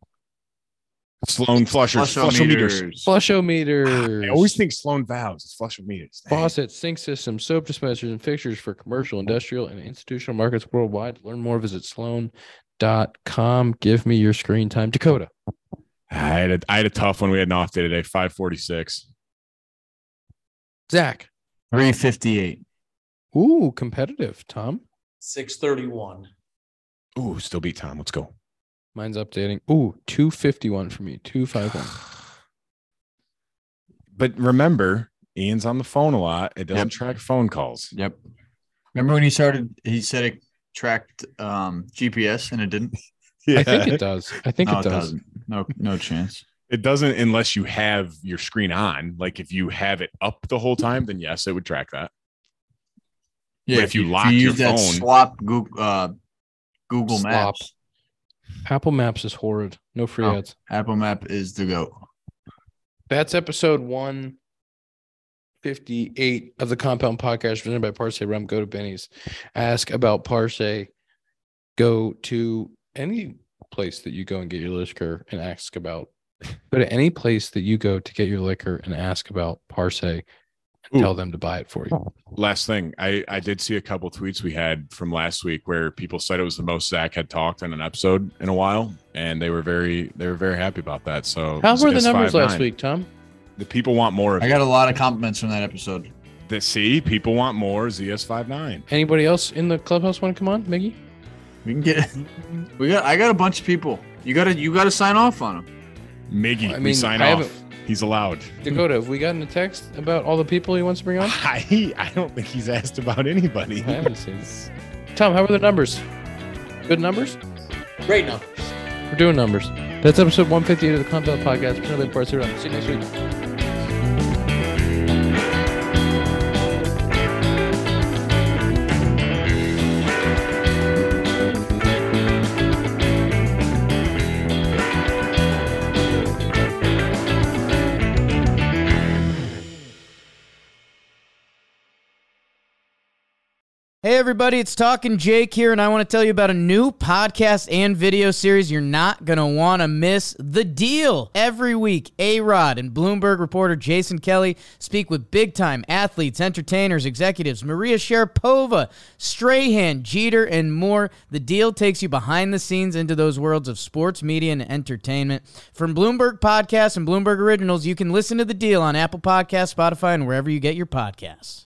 Sloan flushers, flushometers. Flushometers. flushometers. I always think Sloan valves. It's flushometers. Dang. Faucets, sink systems, soap dispensers, and fixtures for commercial, industrial, and institutional markets worldwide. To learn more, visit sloan dot com. Give me your screen time. Dakota. I had a, I had a tough one. We had an off day today. five forty-six. Zach. three fifty-eight. Ooh, competitive. Tom. six thirty-one. Ooh, still beat Tom. Let's go. Mine's updating. Ooh, two fifty-one for me. two fifty-one. But remember, Ian's on the phone a lot. It doesn't Yep. track phone calls. Yep. Remember when he started, he said it tracked um, G P S and it didn't? Yeah. I think it does. I think no, it does. doesn't. No, no chance. It doesn't unless you have your screen on. Like if you have it up the whole time, then yes, it would track that. Yeah, if you lock your use that phone- swap Google, uh, Google Slop. Maps. Apple Maps is horrid. No free Oh. ads. Apple Map is the goat. That's episode one fifty-eight of the Compound Podcast presented by Parse Rum. Go to Benny's. Ask about Parse. Go to any place that you go and get your liquor and ask about. Go to any place that you go to get your liquor and ask about Parse and Ooh. tell them to buy it for you. Last thing, I, I did see a couple tweets we had from last week where people said it was the most Zach had talked on an episode in a while, and they were very they were very happy about that. So How were the Z S numbers last fifty-nine. week, Tom? The people want more of I got a lot of compliments from that episode. the see people want more Z S fifty-nine. Anybody else in the clubhouse want to come on, Miggy? We can get. We got. I got a bunch of people. You gotta. You gotta sign off on them. Miggy, I we mean, sign I off. haven't- He's allowed. Dakota, have we gotten a text about all the people he wants to bring on? I I don't think he's asked about anybody. I haven't seen. Tom, how are the numbers? Good numbers? Great numbers. We're doing numbers. That's episode one fifty-eight of the Compound Podcast. Presented by Parse Rum. See you next week. Hey everybody, it's Talking Jake here, and I want to tell you about a new podcast and video series you're not going to want to miss. The Deal. Every week, A-Rod and Bloomberg reporter Jason Kelly speak with big-time athletes, entertainers, executives, Maria Sharapova, Strahan, Jeter, and more. The Deal takes you behind the scenes into those worlds of sports, media, and entertainment. From Bloomberg Podcasts and Bloomberg Originals, you can listen to The Deal on Apple Podcasts, Spotify, and wherever you get your podcasts.